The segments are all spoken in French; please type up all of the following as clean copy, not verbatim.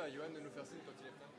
à Johan de nous faire signe quand il est prêt.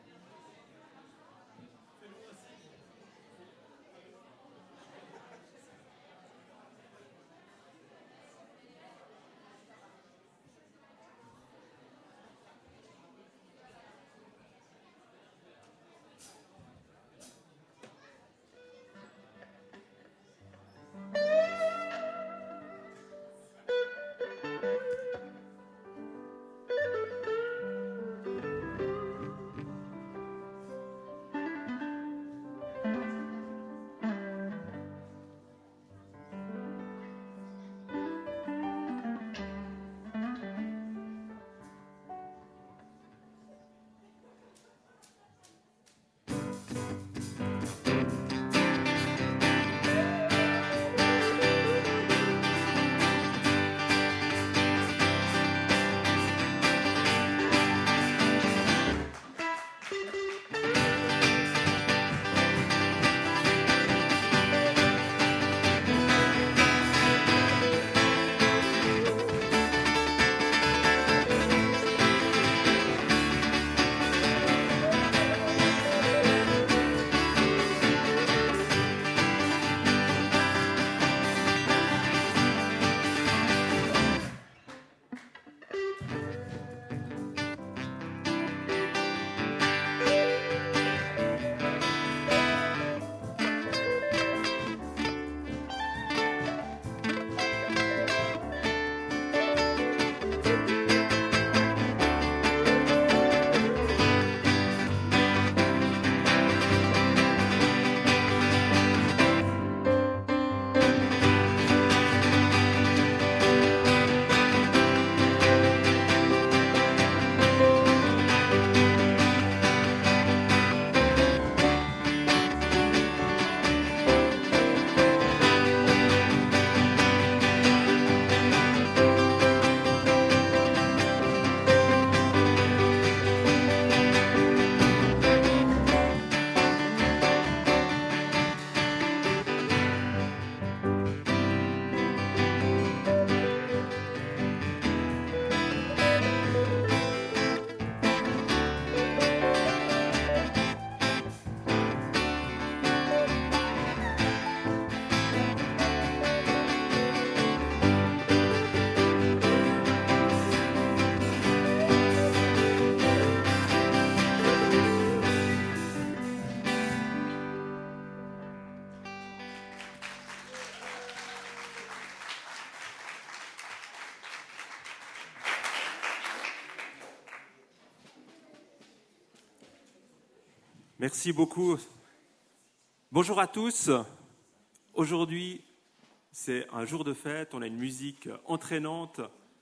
Merci beaucoup. Bonjour à tous. Aujourd'hui, c'est un jour de fête. On a une musique entraînante.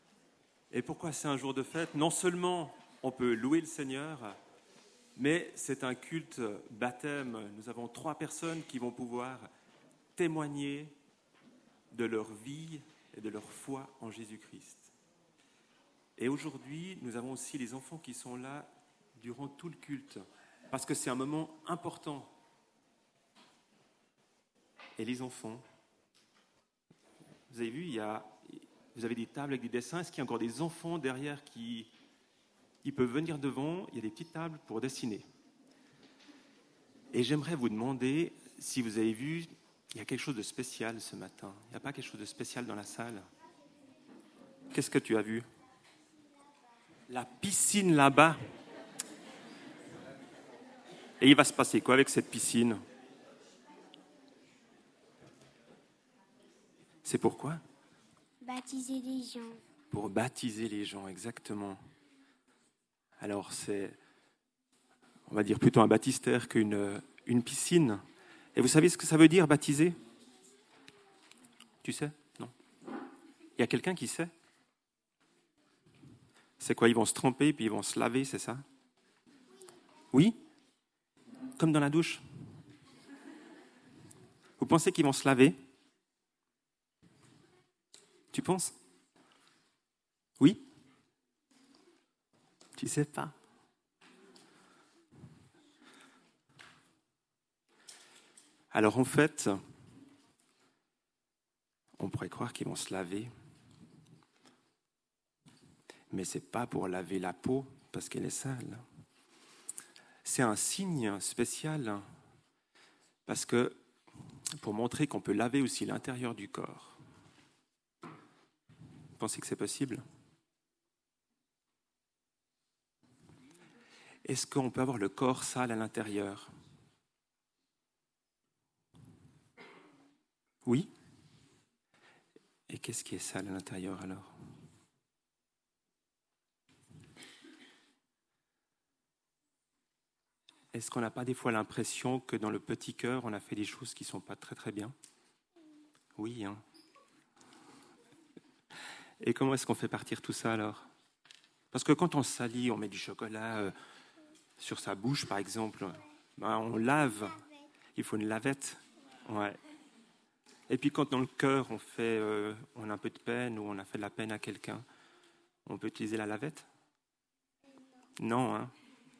Et pourquoi c'est un jour de fête? Non seulement on peut louer le Seigneur, mais c'est un culte baptême. Nous avons 3 personnes qui vont pouvoir témoigner de leur vie et de leur foi en Jésus-Christ. Et aujourd'hui, nous avons aussi les enfants qui sont là durant tout le culte, parce que c'est un moment important. Et les enfants, vous avez vu, vous avez des tables avec des dessins. Est-ce qu'il y a encore des enfants derrière qui peuvent venir devant? Il y a des petites tables pour dessiner. Et j'aimerais vous demander si vous avez vu, il y a quelque chose de spécial ce matin. Il n'y a pas quelque chose de spécial dans la salle? Qu'est-ce que tu as vu? La piscine là-bas. Et il va se passer quoi avec cette piscine? C'est pourquoi? Baptiser les gens. Pour baptiser les gens, exactement. Alors c'est, on va dire plutôt un baptistère qu'une piscine. Et vous savez ce que ça veut dire, baptiser? Tu sais? Non. Il y a quelqu'un qui sait? C'est quoi? Ils vont se tremper puis ils vont se laver, c'est ça? Oui? Comme dans la douche. Vous pensez qu'ils vont se laver? Tu penses? Oui? Tu sais pas? Alors en fait, on pourrait croire qu'ils vont se laver, mais c'est pas pour laver la peau parce qu'elle est sale. c'est un signe spécial parce que pour montrer qu'on peut laver aussi l'intérieur du corps. Vous pensez que c'est possible ? Est-ce qu'on peut avoir le corps sale à l'intérieur ? Oui ? Et qu'est-ce qui est sale à l'intérieur alors ? Est-ce qu'on n'a pas des fois l'impression que dans le petit cœur, on a fait des choses qui ne sont pas très très bien ? Oui, hein. Et comment est-ce qu'on fait partir tout ça alors ? Parce que quand on se salit, on met du chocolat sur sa bouche par exemple, ben, on lave, il faut une lavette. Ouais. Et puis quand dans le cœur, on a un peu de peine ou on a fait de la peine à quelqu'un, on peut utiliser la lavette ? Non, hein.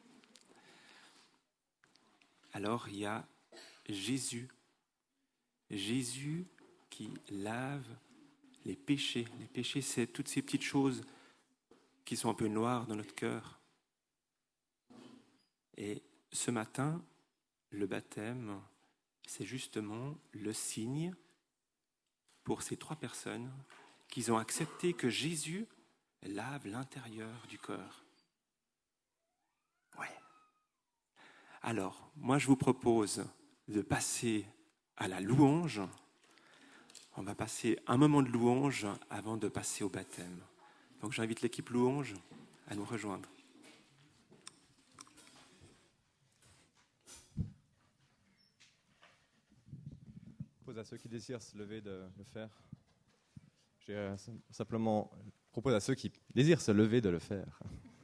Alors il y a Jésus. Jésus qui lave les péchés. Les péchés, c'est toutes ces petites choses qui sont un peu noires dans notre cœur. Et ce matin, le baptême, c'est justement le signe pour ces 3 personnes qui ont accepté que Jésus lave l'intérieur du cœur. Ouais. Alors, moi je vous propose de passer à la louange. On va passer un moment de louange avant de passer au baptême. Donc j'invite l'équipe louange à nous rejoindre. À ceux qui désirent se lever de le faire. Je simplement propose à ceux qui désirent se lever de le faire.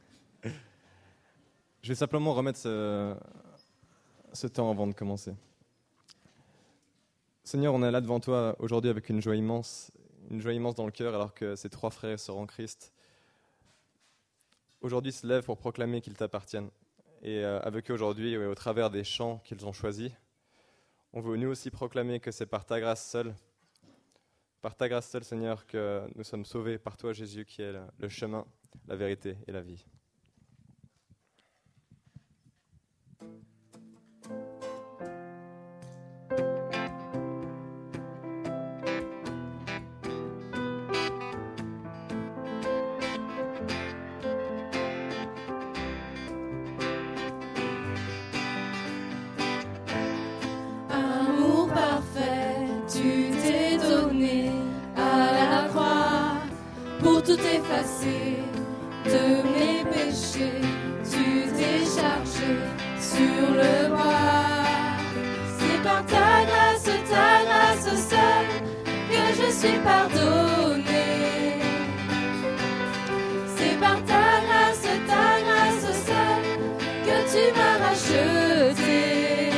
Je vais simplement remettre ce temps avant de commencer. Seigneur, on est là devant toi aujourd'hui avec une joie immense dans le cœur, alors que ces 3 frères et sœurs en Christ aujourd'hui se lèvent pour proclamer qu'ils t'appartiennent. Et avec eux aujourd'hui, au travers des chants qu'ils ont choisis, on veut nous aussi proclamer que c'est par ta grâce seule, Seigneur, que nous sommes sauvés par toi, Jésus, qui est le chemin, la vérité et la vie. Tout effacer de mes péchés, tu t'es chargé sur le bois. C'est par ta grâce seule, que je suis pardonné. C'est par ta grâce seule, que tu m'as racheté.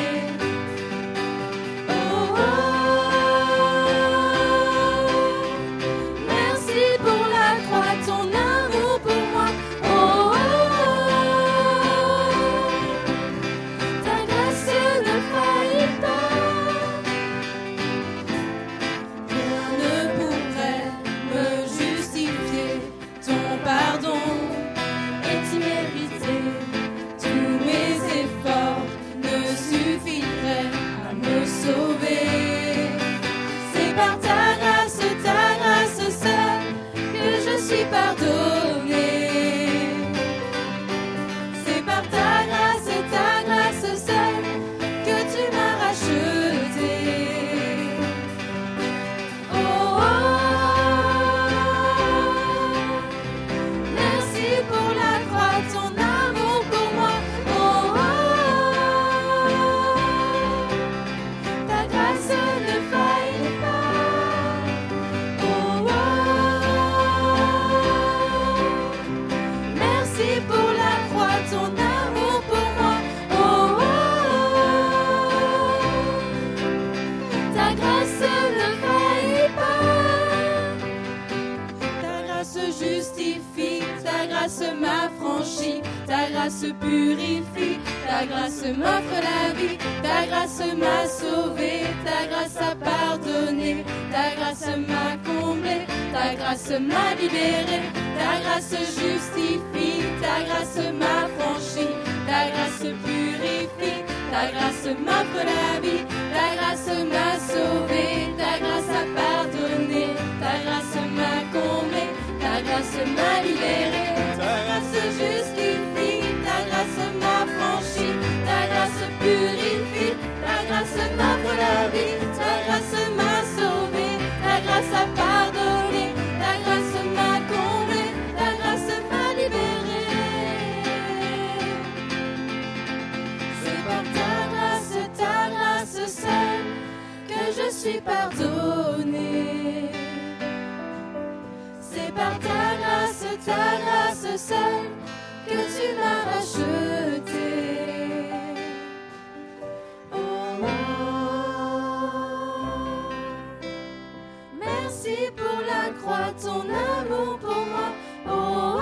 Ta grâce purifie, ta grâce m'offre la vie, ta grâce m'a sauvé, ta grâce a pardonné, ta grâce m'a comblé, ta grâce m'a libéré, ta grâce justifie, ta grâce m'a franchi, ta grâce purifie, ta grâce m'offre la vie, ta grâce m'a sauvé, ta grâce a pardonné, ta grâce m'a comblé, ta grâce m'a libéré, ta grâce justifie, ta grâce m'a franchi, ta grâce purifie, ta grâce m'offre la vie, ta grâce m'a sauvé, ta grâce a pardonné, ta grâce m'a comblé, ta grâce m'a libéré. C'est par ta grâce seule que je suis pardonné. C'est par ta grâce seule que tu m'as racheté. Oh, merci pour la croix, ton amour pour moi. Oh,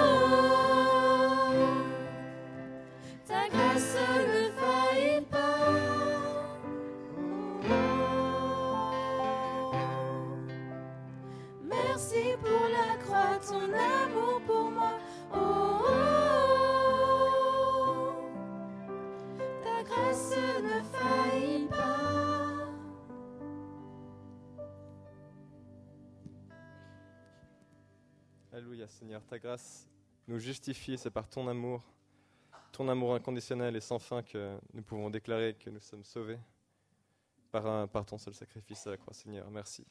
ta grâce ne faillit pas. Merci pour la croix, ton amour pour moi. Oh, ta grâce ne faillit pas. Alléluia Seigneur, ta grâce nous justifie, c'est par ton amour inconditionnel et sans fin que nous pouvons déclarer que nous sommes sauvés par ton seul sacrifice à la croix, Seigneur. Merci.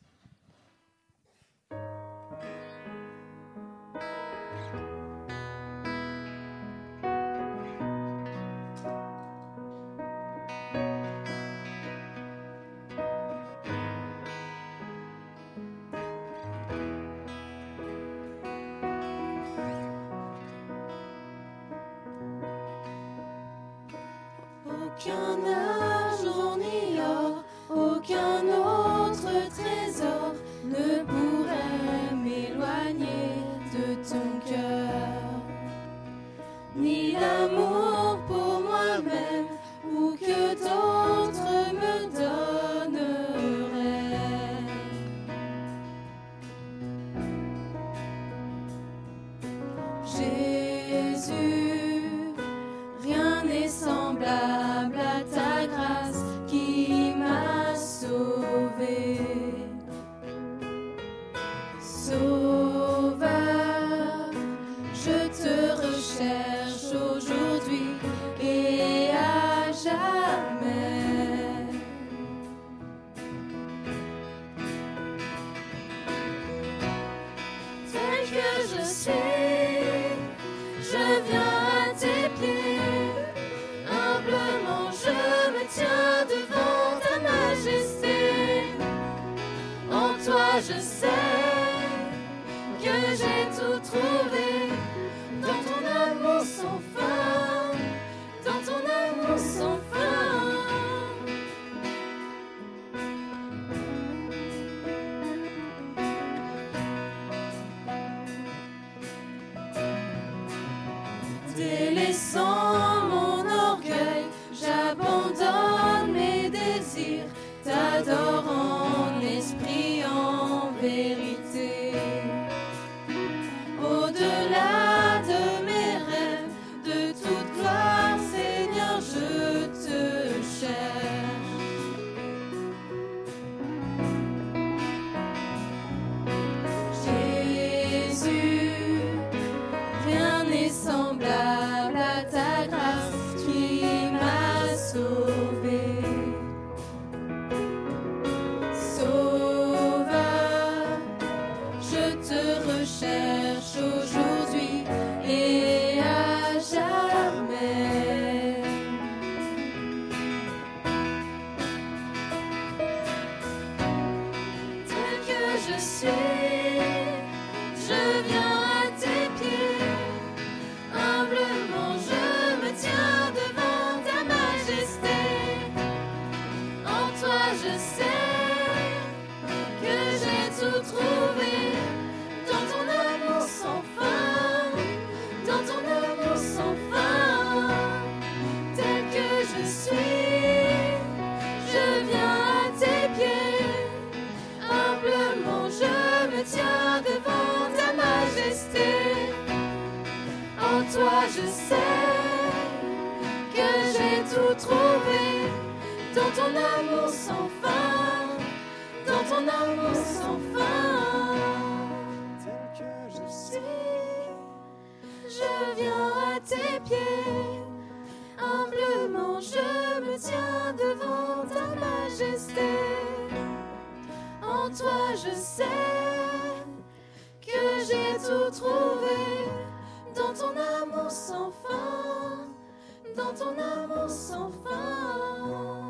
Aucun argent ni or, aucun autre trésor ne pourrait m'éloigner de ton cœur, ni l'amour pour moi-même ou que d'autres me donneraient. Jésus, rien n'est semblable à ta grâce qui m'a sauvé. Sauveur, je te recherche aujourd'hui et à jamais. Tel que je suis, je viens à tes pieds. Humblement je me tiens devant ta majesté. En toi je sais que j'ai tout trouvé. Dans ton amour sans fin, dans ton amour sans fin. Délaissant mon orgueil, j'abandonne mes désirs, t'adore en esprit, en vérité. Au-delà de mes rêves, de toute gloire, Seigneur, je te cherche. Jésus, rien n'est semblable à ta grâce qui m'a sauvé. Sauveur, je te recherche aujourd'hui et à jamais. Tel que je suis, je viens à tes pieds. Humblement je me tiens devant ta majesté. En toi je sais que j'ai tout trouvé. Dans ton amour sans fin, dans ton amour sans fin. Tel que je suis, je viens à tes pieds. Humblement je me tiens devant ta majesté. En toi je sais tout trouvé dans ton amour sans fin, dans ton amour sans fin. Tel que je Si je viens à tes pieds, humblement je me tiens devant ta majesté. En toi je sais que j'ai tout trouvé dans ton amour sans fin, dans ton amour sans fin.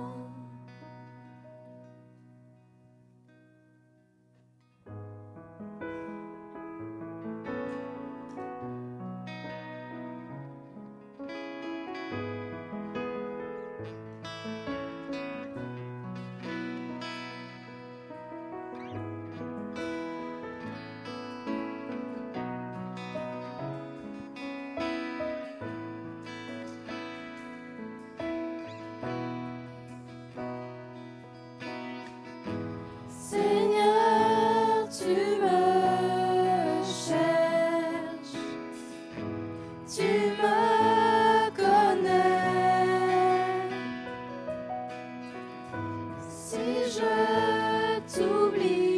Seigneur, tu me cherches, tu me connais. Si je t'oubliais,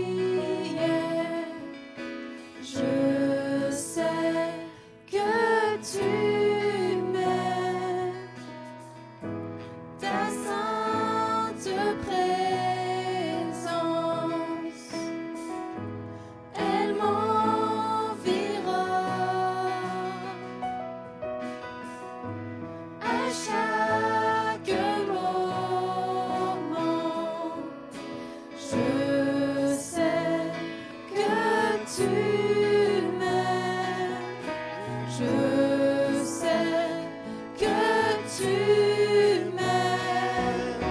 je sais que tu m'aimes. Ta sainte présence, elle m'environne. À chaque moment, je sais que tu m'aimes. Je sais que tu m'aimes.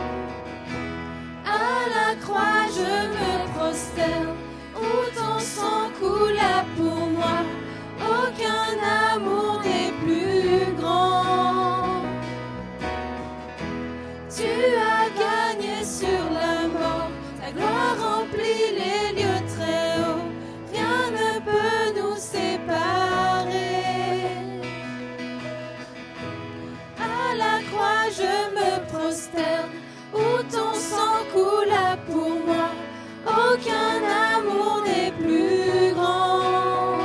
À la croix je me prosterne, où ton sang coula pour moi. Aucun amour n'est plus grand. Tu as gagné sur la mort, ta gloire remplit les lieux très hauts. Rien ne peut nous séparer. À la croix je me prosterne, où ton sang coula pour moi. Aucun amour n'est plus grand.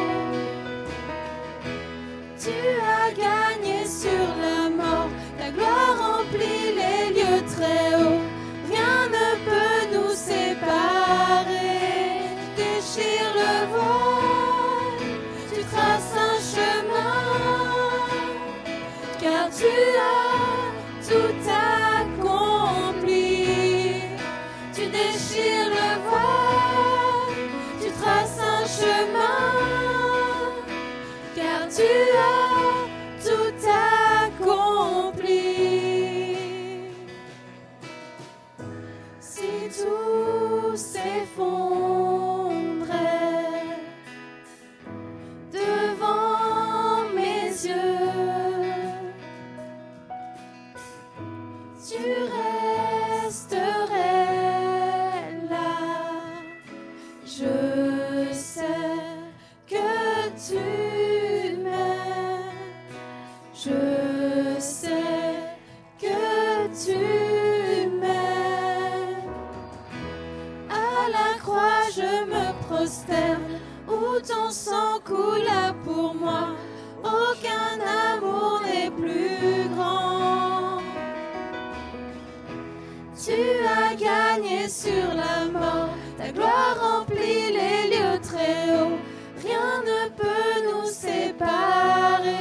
Tu as gagné sur la mort, ta gloire remplit les lieux très hauts. Rien ne peut nous séparer. Déchire le voile, tu traces un chemin, car tu as tout accompli. Tu déchires le voile, tu traces un chemin, car tu as tout accompli. Si tout s'effondrait devant mes yeux, tu resterais là. Je sais que tu m'aimes. Je sais que tu m'aimes. À la croix je me prosterne, où ton sang coula pour moi. Aucun amour n'est plus grand. Tu as gagné sur la mort, ta gloire remplit les lieux très hauts. Rien ne peut nous séparer.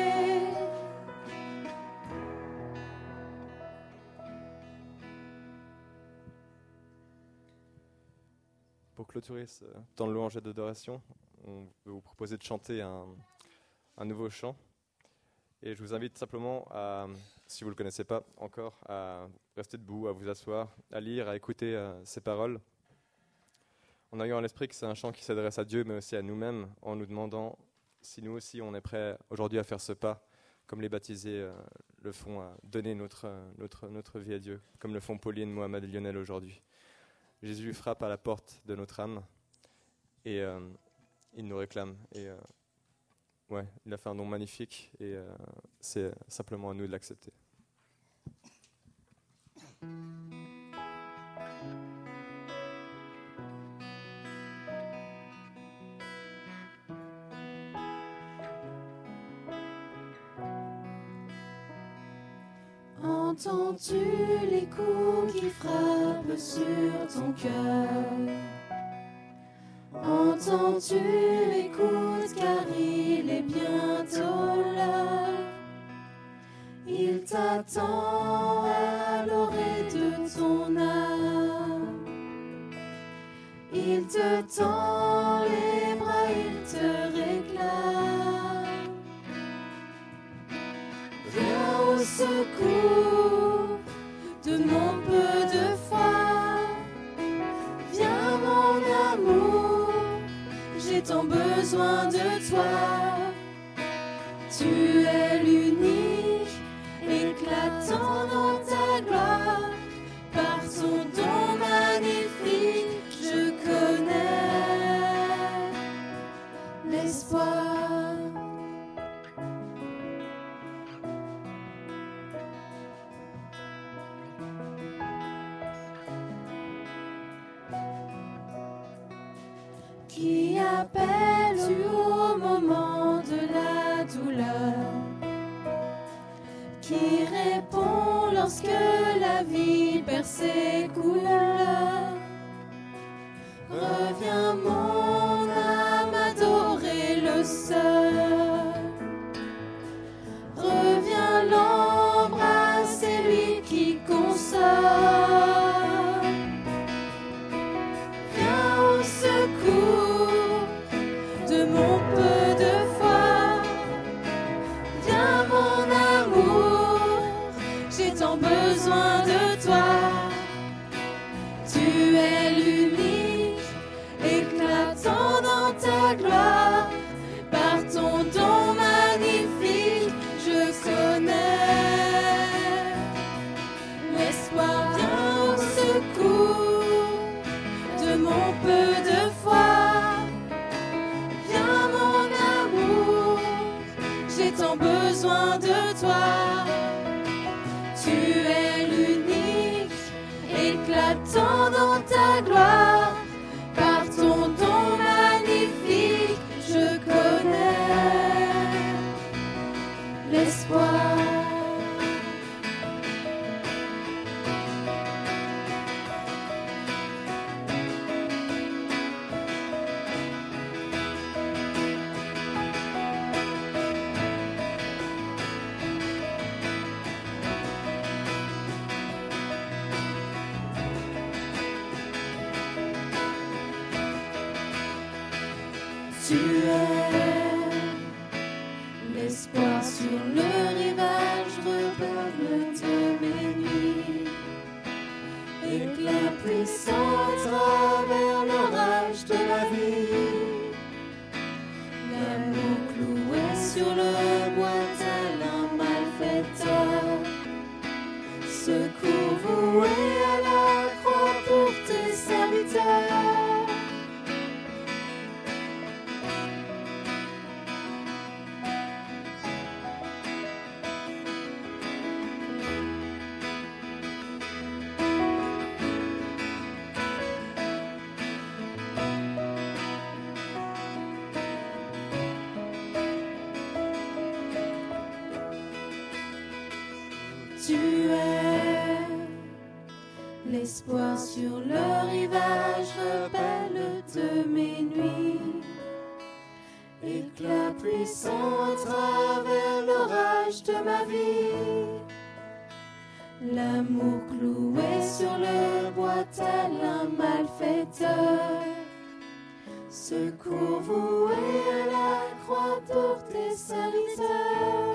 Pour clôturer ce temps de louange et d'adoration, on veut vous proposer de chanter un nouveau chant. Et je vous invite simplement à, si vous ne le connaissez pas encore, à rester debout, à vous asseoir, à lire, à écouter ces paroles. En ayant à l'esprit que c'est un chant qui s'adresse à Dieu, mais aussi à nous-mêmes, en nous demandant si nous aussi on est prêts aujourd'hui à faire ce pas, comme les baptisés le font, à donner notre vie à Dieu, comme le font Pauline, Mohamed et Lionel aujourd'hui. Jésus frappe à la porte de notre âme et il nous réclame. Et il a fait un don magnifique et c'est simplement à nous de l'accepter. Entends-tu les coups qui frappent sur ton cœur? Entends-tu, écoute, car il est bientôt l'heure. Il t'attend à l'orée de ton âme. Il te tend les bras, il te réclame. Viens au secours de mon peu de foi. Viens mon amour, j'ai tant besoin de toi. Tu es l'unique, éclatant dans ta gloire. Par ton don magnifique, je connais l'espoir. Qui appelle-tu au moment de la douleur? Qui répond lorsque la vie perd ses couleurs? Reviens mon âme adorer le seul. Reviens l'embrasser, lui qui console. Viens au secours de mon peu de foi. Viens mon amour, j'ai tant besoin de toi. Tu es l'unique, éclatant dans ta gloire. Par ton don magnifique, je connais l'espoir. Viens au secours de mon peu de foi. Viens mon amour, j'ai tant besoin de toi. Tu es l'unique, éclatant dans ta gloire. Par ton don magnifique, je connais l'espoir. Tu es l'espoir sur le rivage, repeuple de mes nuits. Éclat puissant à travers l'orage de la vie. L'amour cloué sur le bois tel un malfaiteur. Secours voué à la croix pour tes serviteurs. Tu es l'espoir sur le rivage, rebelle de mes nuits. Éclat puissant à travers l'orage de ma vie. L'amour cloué sur le bois tel un malfaiteur. Secours voué à la croix pour tes serviteurs.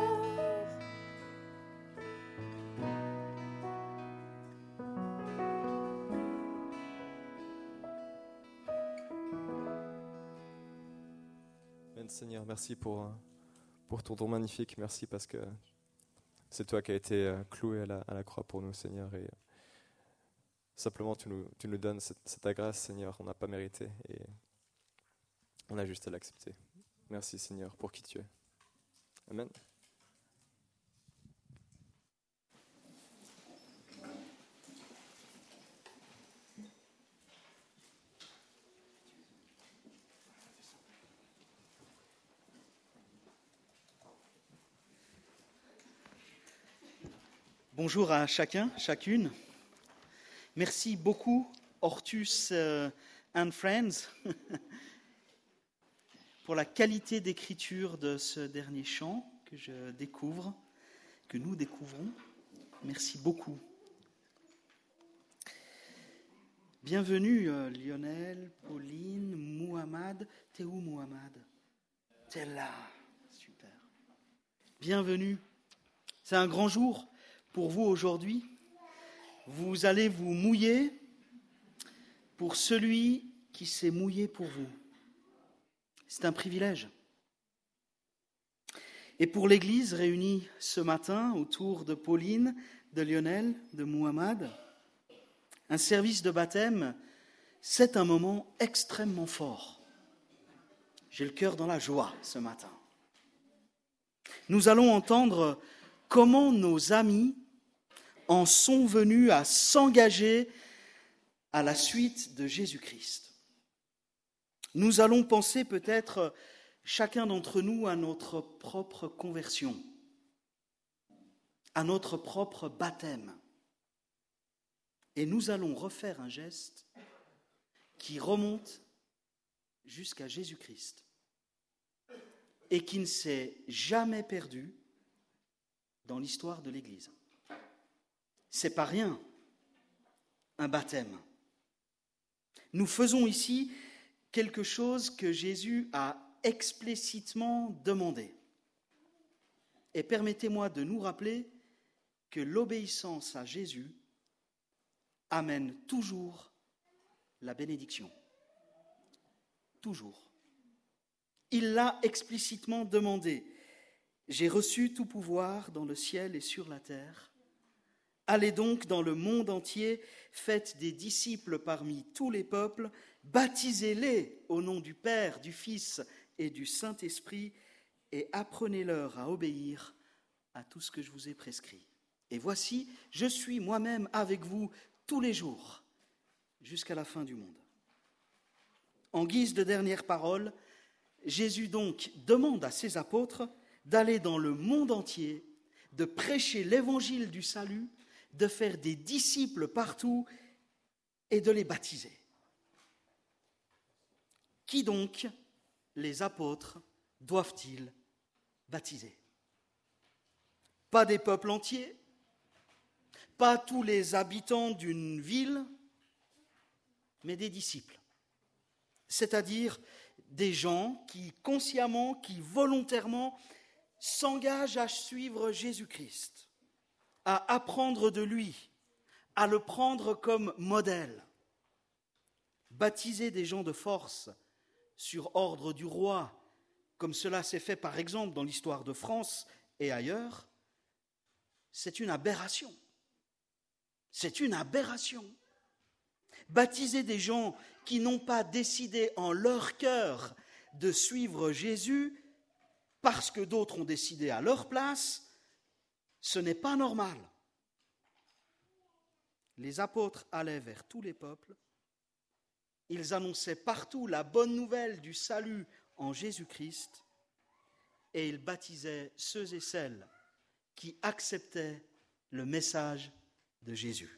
Amen, Seigneur, merci pour ton don magnifique. Merci parce que c'est toi qui as été cloué à la croix pour nous, Seigneur. Et simplement, tu nous donnes c'est ta grâce, Seigneur. On n'a pas mérité et on a juste à l'accepter. Merci, Seigneur, pour qui tu es. Amen. Bonjour à chacun, chacune. Merci beaucoup, Hortus and Friends, pour la qualité d'écriture de ce dernier chant que nous découvrons. Merci beaucoup. Bienvenue Lionel, Pauline, Mouhamad. T'es où Mouhamad? T'es là, super. Bienvenue. C'est un grand jour pour vous aujourd'hui. Vous allez vous mouiller pour celui qui s'est mouillé pour vous. C'est un privilège. Et pour l'Église réunie ce matin autour de Pauline, de Lionel, de Mouhamad, un service de baptême, c'est un moment extrêmement fort. J'ai le cœur dans la joie ce matin. Nous allons entendre comment nos amis en sont venus à s'engager à la suite de Jésus-Christ. Nous allons penser peut-être chacun d'entre nous à notre propre conversion, à notre propre baptême. Et nous allons refaire un geste qui remonte jusqu'à Jésus-Christ et qui ne s'est jamais perdu dans l'histoire de l'Église. C'est pas rien, un baptême. Nous faisons ici quelque chose que Jésus a explicitement demandé. Et permettez-moi de nous rappeler que l'obéissance à Jésus amène toujours la bénédiction. Toujours. Il l'a explicitement demandé. J'ai reçu tout pouvoir dans le ciel et sur la terre. Allez donc dans le monde entier, faites des disciples parmi tous les peuples, baptisez-les au nom du Père, du Fils et du Saint-Esprit, et apprenez-leur à obéir à tout ce que je vous ai prescrit. Et voici, je suis moi-même avec vous tous les jours, jusqu'à la fin du monde. En guise de dernière parole, Jésus donc demande à ses apôtres d'aller dans le monde entier, de prêcher l'évangile du salut, de faire des disciples partout et de les baptiser. Qui donc les apôtres doivent-ils baptiser? Pas des peuples entiers, pas tous les habitants d'une ville, mais des disciples. C'est-à-dire des gens qui consciemment, qui volontairement s'engagent à suivre Jésus-Christ, à apprendre de lui, à le prendre comme modèle. Baptiser des gens de force sur ordre du roi, comme cela s'est fait par exemple dans l'histoire de France et ailleurs, c'est une aberration. C'est une aberration. Baptiser des gens qui n'ont pas décidé en leur cœur de suivre Jésus parce que d'autres ont décidé à leur place, ce n'est pas normal. Les apôtres allaient vers tous les peuples, ils annonçaient partout la bonne nouvelle du salut en Jésus-Christ et ils baptisaient ceux et celles qui acceptaient le message de Jésus.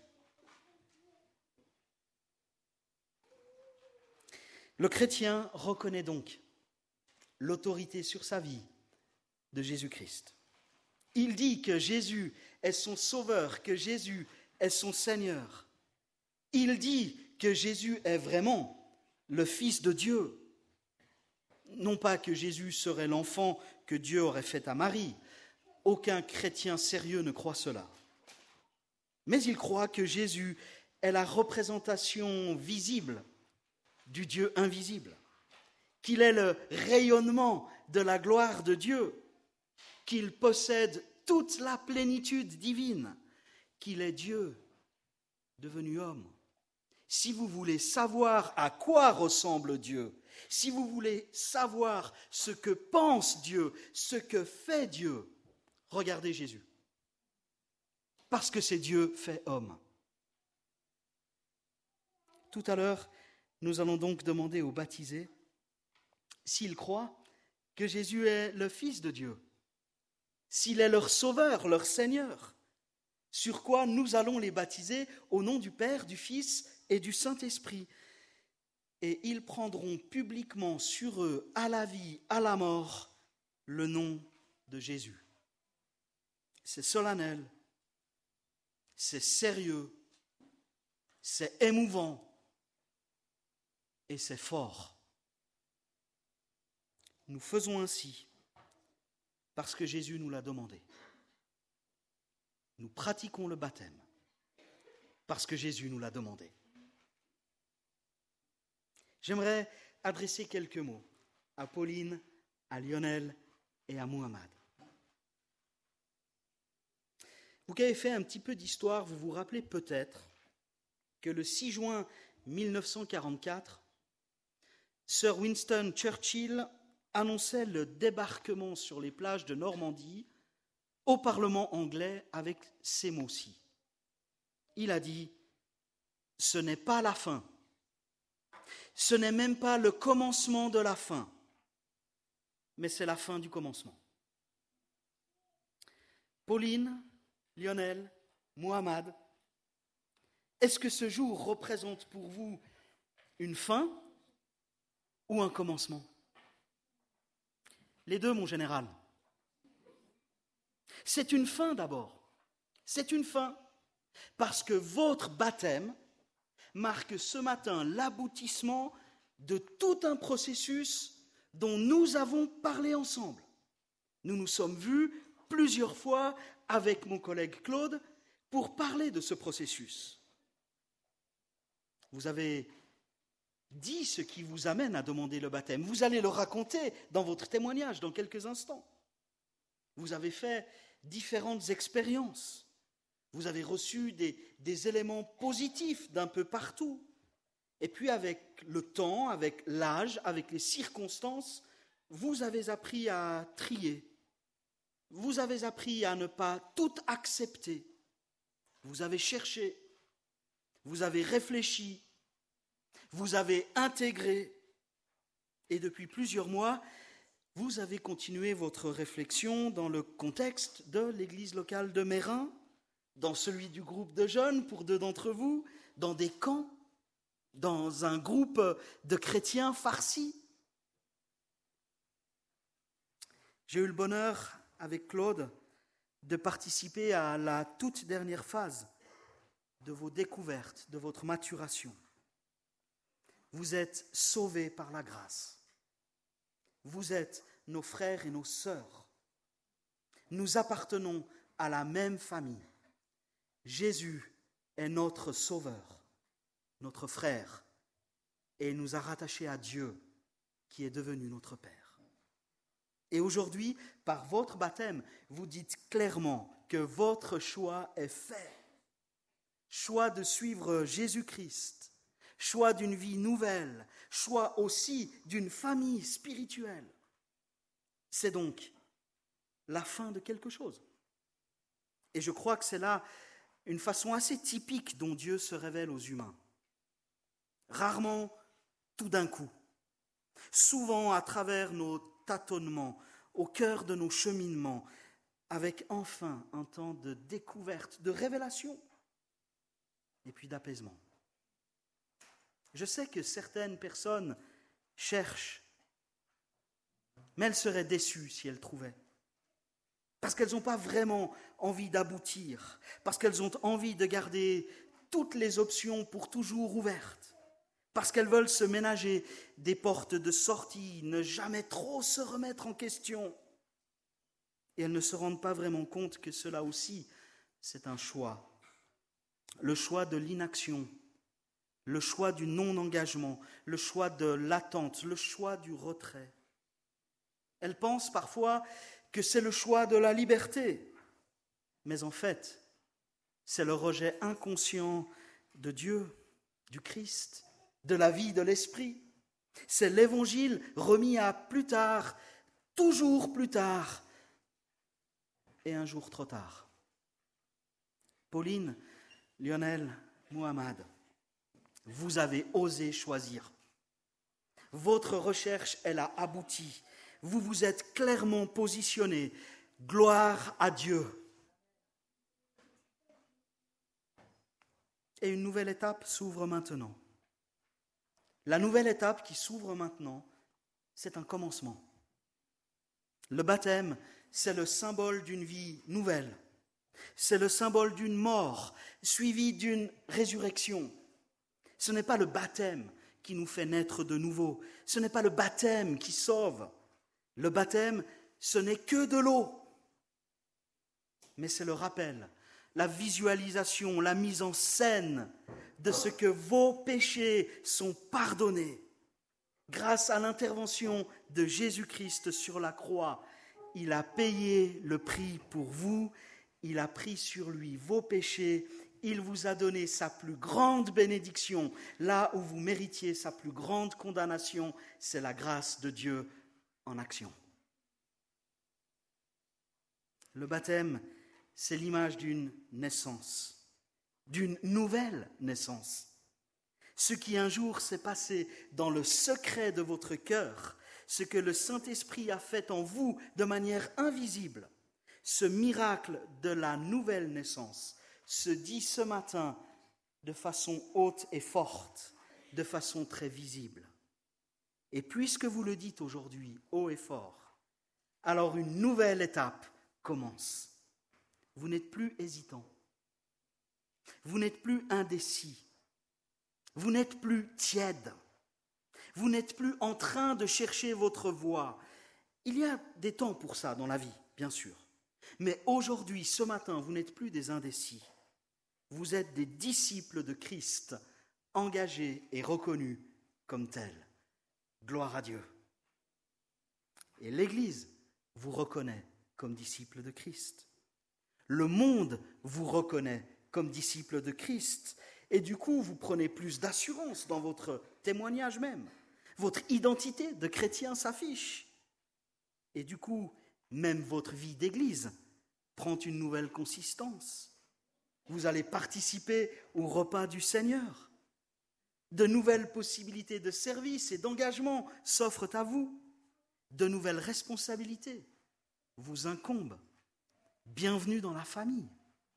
Le chrétien reconnaît donc l'autorité sur sa vie de Jésus-Christ. Il dit que Jésus est son sauveur, que Jésus est son Seigneur. Il dit que Jésus est vraiment le Fils de Dieu. Non pas que Jésus serait l'enfant que Dieu aurait fait à Marie. Aucun chrétien sérieux ne croit cela. Mais il croit que Jésus est la représentation visible du Dieu invisible, qu'il est le rayonnement de la gloire de Dieu, qu'il possède toute la plénitude divine, qu'il est Dieu devenu homme. Si vous voulez savoir à quoi ressemble Dieu, si vous voulez savoir ce que pense Dieu, ce que fait Dieu, regardez Jésus. Parce que c'est Dieu fait homme. Tout à l'heure, nous allons donc demander aux baptisés s'ils croient que Jésus est le Fils de Dieu, s'il est leur Sauveur, leur Seigneur, sur quoi nous allons les baptiser au nom du Père, du Fils et du Saint-Esprit. Et ils prendront publiquement sur eux, à la vie, à la mort, le nom de Jésus. C'est solennel, c'est sérieux, c'est émouvant et c'est fort. Nous faisons ainsi parce que Jésus nous l'a demandé. Nous pratiquons le baptême parce que Jésus nous l'a demandé. J'aimerais adresser quelques mots à Pauline, à Lionel et à Muhammad. Vous qui avez fait un petit peu d'histoire, vous vous rappelez peut-être que le 6 juin 1944, Sir Winston Churchill annonçait le débarquement sur les plages de Normandie au Parlement anglais avec ces mots-ci. Il a dit « Ce n'est pas la fin. Ce n'est même pas le commencement de la fin, mais c'est la fin du commencement. » Pauline, Lionel, Muhammad, est-ce que ce jour représente pour vous une fin ou un commencement? Les deux, mon général. C'est une fin d'abord. C'est une fin parce que votre baptême marque ce matin l'aboutissement de tout un processus dont nous avons parlé ensemble. Nous nous sommes vus plusieurs fois avec mon collègue Claude pour parler de ce processus. Vous avez dit ce qui vous amène à demander le baptême. Vous allez le raconter dans votre témoignage dans quelques instants. Vous avez fait différentes expériences. Vous avez reçu des éléments positifs d'un peu partout. Et puis avec le temps, avec l'âge, avec les circonstances, vous avez appris à trier. Vous avez appris à ne pas tout accepter. Vous avez cherché. Vous avez réfléchi. Vous avez intégré. Et depuis plusieurs mois, vous avez continué votre réflexion dans le contexte de l'église locale de Meyrin, dans celui du groupe de jeunes pour 2 d'entre vous, dans des camps, dans un groupe de chrétiens farcis. J'ai eu le bonheur, avec Claude, de participer à la toute dernière phase de vos découvertes, de votre maturation. Vous êtes sauvés par la grâce. Vous êtes nos frères et nos sœurs. Nous appartenons à la même famille. Jésus est notre Sauveur, notre frère, et il nous a rattachés à Dieu, qui est devenu notre Père. Et aujourd'hui, par votre baptême, vous dites clairement que votre choix est fait. Choix de suivre Jésus-Christ, choix d'une vie nouvelle, choix aussi d'une famille spirituelle. C'est donc la fin de quelque chose. Et je crois que c'est là une façon assez typique dont Dieu se révèle aux humains. Rarement tout d'un coup, souvent à travers nos tâtonnements, au cœur de nos cheminements, avec enfin un temps de découverte, de révélation et puis d'apaisement. Je sais que certaines personnes cherchent, mais elles seraient déçues si elles trouvaient. Parce qu'elles n'ont pas vraiment envie d'aboutir, parce qu'elles ont envie de garder toutes les options pour toujours ouvertes, parce qu'elles veulent se ménager des portes de sortie, ne jamais trop se remettre en question. Et elles ne se rendent pas vraiment compte que cela aussi, c'est un choix. Le choix de l'inaction, le choix du non-engagement, le choix de l'attente, le choix du retrait. Elles pensent parfois que c'est le choix de la liberté, mais en fait, c'est le rejet inconscient de Dieu, du Christ, de la vie de l'Esprit. C'est l'Évangile remis à plus tard, toujours plus tard, et un jour trop tard. Pauline, Lionel, Muhammad, vous avez osé choisir. Votre recherche, elle a abouti. Vous vous êtes clairement positionné. Gloire à Dieu. Et une nouvelle étape s'ouvre maintenant. La nouvelle étape qui s'ouvre maintenant, c'est un commencement. Le baptême, c'est le symbole d'une vie nouvelle. C'est le symbole d'une mort suivie d'une résurrection. Ce n'est pas le baptême qui nous fait naître de nouveau. Ce n'est pas le baptême qui sauve. Le baptême, ce n'est que de l'eau. Mais c'est le rappel, la visualisation, la mise en scène de ce que vos péchés sont pardonnés. Grâce à l'intervention de Jésus-Christ sur la croix, il a payé le prix pour vous, il a pris sur lui vos péchés, il vous a donné sa plus grande bénédiction, là où vous méritiez sa plus grande condamnation, c'est la grâce de Dieu en action. Le baptême, c'est l'image d'une naissance, d'une nouvelle naissance. Ce qui un jour s'est passé dans le secret de votre cœur, ce que le Saint-Esprit a fait en vous de manière invisible, ce miracle de la nouvelle naissance se dit ce matin de façon haute et forte, de façon très visible. Et puisque vous le dites aujourd'hui haut et fort, alors une nouvelle étape commence. Vous n'êtes plus hésitant, vous n'êtes plus indécis, vous n'êtes plus tiède, vous n'êtes plus en train de chercher votre voie. Il y a des temps pour ça dans la vie, bien sûr. Mais aujourd'hui, ce matin, vous n'êtes plus des indécis. Vous êtes des disciples de Christ, engagés et reconnus comme tels. Gloire à Dieu. Et l'Église vous reconnaît comme disciples de Christ. Le monde vous reconnaît comme disciples de Christ. Et du coup, vous prenez plus d'assurance dans votre témoignage même. Votre identité de chrétien s'affiche. Et du coup, même votre vie d'église prend une nouvelle consistance. Vous allez participer au repas du Seigneur. De nouvelles possibilités de service et d'engagement s'offrent à vous. De nouvelles responsabilités vous incombent. Bienvenue dans la famille.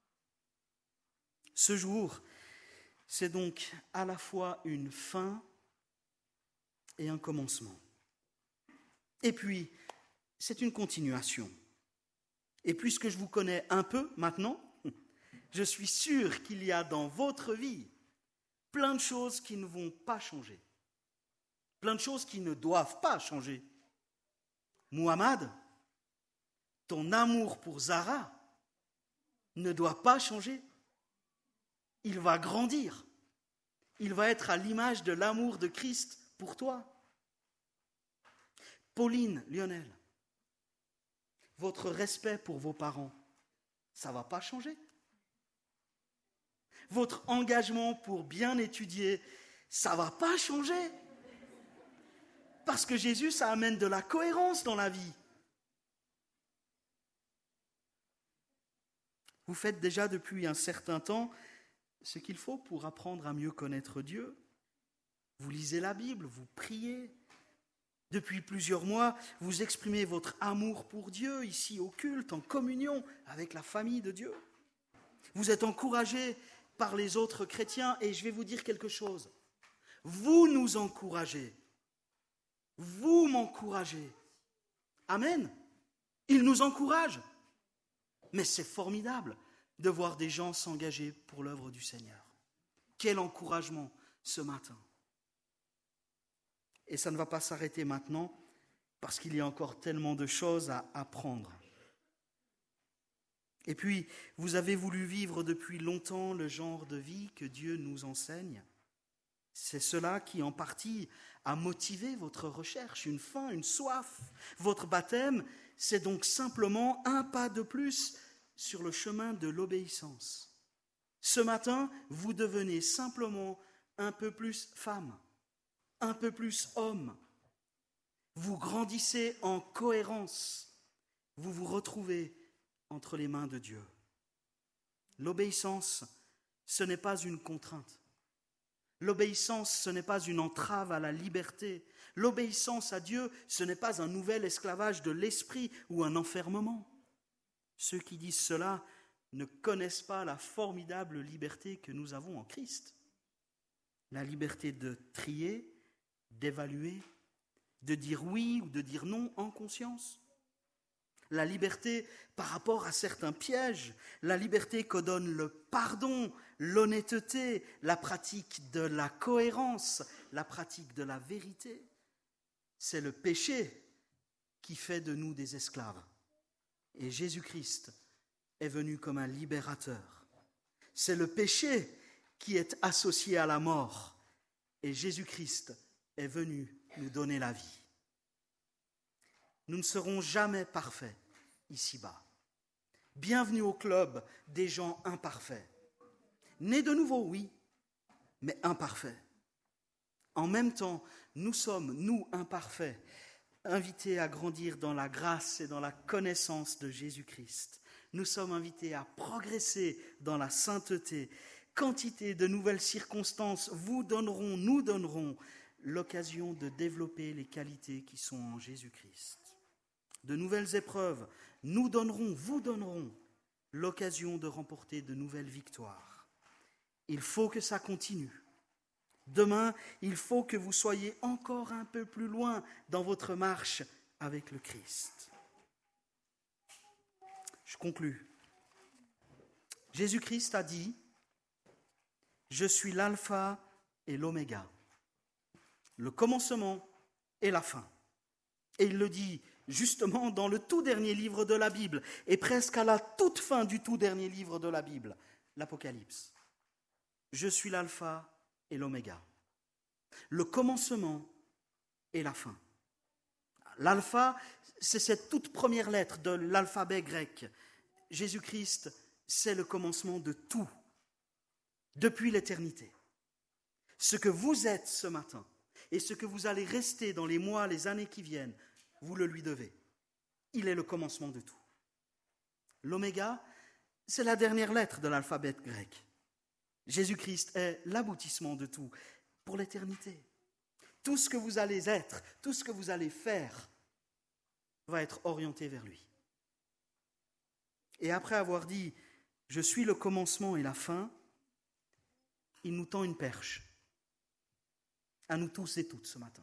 Ce jour, c'est donc à la fois une fin et un commencement. Et puis, c'est une continuation. Et puisque je vous connais un peu maintenant, je suis sûr qu'il y a dans votre vie plein de choses qui ne vont pas changer. Plein de choses qui ne doivent pas changer. Muhammad, ton amour pour Zara ne doit pas changer. Il va grandir. Il va être à l'image de l'amour de Christ pour toi. Pauline, Lionel, votre respect pour vos parents, ça ne va pas changer. Votre engagement pour bien étudier, ça ne va pas changer. Parce que Jésus, ça amène de la cohérence dans la vie. Vous faites déjà depuis un certain temps ce qu'il faut pour apprendre à mieux connaître Dieu. Vous lisez la Bible, vous priez. Depuis plusieurs mois, vous exprimez votre amour pour Dieu ici au culte, en communion avec la famille de Dieu. Vous êtes encouragés par les autres chrétiens et je vais vous dire quelque chose. Vous nous encouragez. Vous m'encouragez. Amen. Il nous encourage. Mais c'est formidable de voir des gens s'engager pour l'œuvre du Seigneur. Quel encouragement ce matin. Et ça ne va pas s'arrêter maintenant parce qu'il y a encore tellement de choses à apprendre. Et puis, vous avez voulu vivre depuis longtemps le genre de vie que Dieu nous enseigne. C'est cela qui, en partie, a motivé votre recherche, une faim, une soif. Votre baptême, c'est donc simplement un pas de plus sur le chemin de l'obéissance. Ce matin, vous devenez simplement un peu plus femme, un peu plus homme. Vous grandissez en cohérence. Vous vous retrouvez entre les mains de Dieu. L'obéissance, ce n'est pas une contrainte. L'obéissance, ce n'est pas une entrave à la liberté. L'obéissance à Dieu, ce n'est pas un nouvel esclavage de l'esprit ou un enfermement. Ceux qui disent cela ne connaissent pas la formidable liberté que nous avons en Christ. La liberté de trier, d'évaluer, de dire oui ou de dire non en conscience. La liberté par rapport à certains pièges, la liberté que donne le pardon, l'honnêteté, la pratique de la cohérence, la pratique de la vérité. C'est le péché qui fait de nous des esclaves. Et Jésus-Christ est venu comme un libérateur. C'est le péché qui est associé à la mort. Et Jésus-Christ est venu nous donner la vie. Nous ne serons jamais parfaits ici-bas. Bienvenue au club des gens imparfaits. Nés de nouveau, oui, mais imparfaits. En même temps, nous sommes, nous, imparfaits, invités à grandir dans la grâce et dans la connaissance de Jésus-Christ. Nous sommes invités à progresser dans la sainteté. Quantité de nouvelles circonstances nous donneront l'occasion de développer les qualités qui sont en Jésus-Christ. De nouvelles épreuves vous donneront l'occasion de remporter de nouvelles victoires. Il faut que ça continue. Demain, il faut que vous soyez encore un peu plus loin dans votre marche avec le Christ. Je conclus. Jésus-Christ a dit « Je suis l'alpha et l'oméga, le commencement et la fin. » Et il le dit justement dans le tout dernier livre de la Bible, et presque à la toute fin du tout dernier livre de la Bible, l'Apocalypse. Je suis l'alpha et l'oméga, le commencement et la fin. L'alpha, c'est cette toute première lettre de l'alphabet grec. Jésus-Christ, c'est le commencement de tout, depuis l'éternité. Ce que vous êtes ce matin, et ce que vous allez rester dans les mois, les années qui viennent, vous le lui devez. Il est le commencement de tout. L'oméga, c'est la dernière lettre de l'alphabet grec. Jésus-Christ est l'aboutissement de tout pour l'éternité. Tout ce que vous allez être, tout ce que vous allez faire, va être orienté vers lui. Et après avoir dit « Je suis le commencement et la fin », il nous tend une perche, à nous tous et toutes ce matin.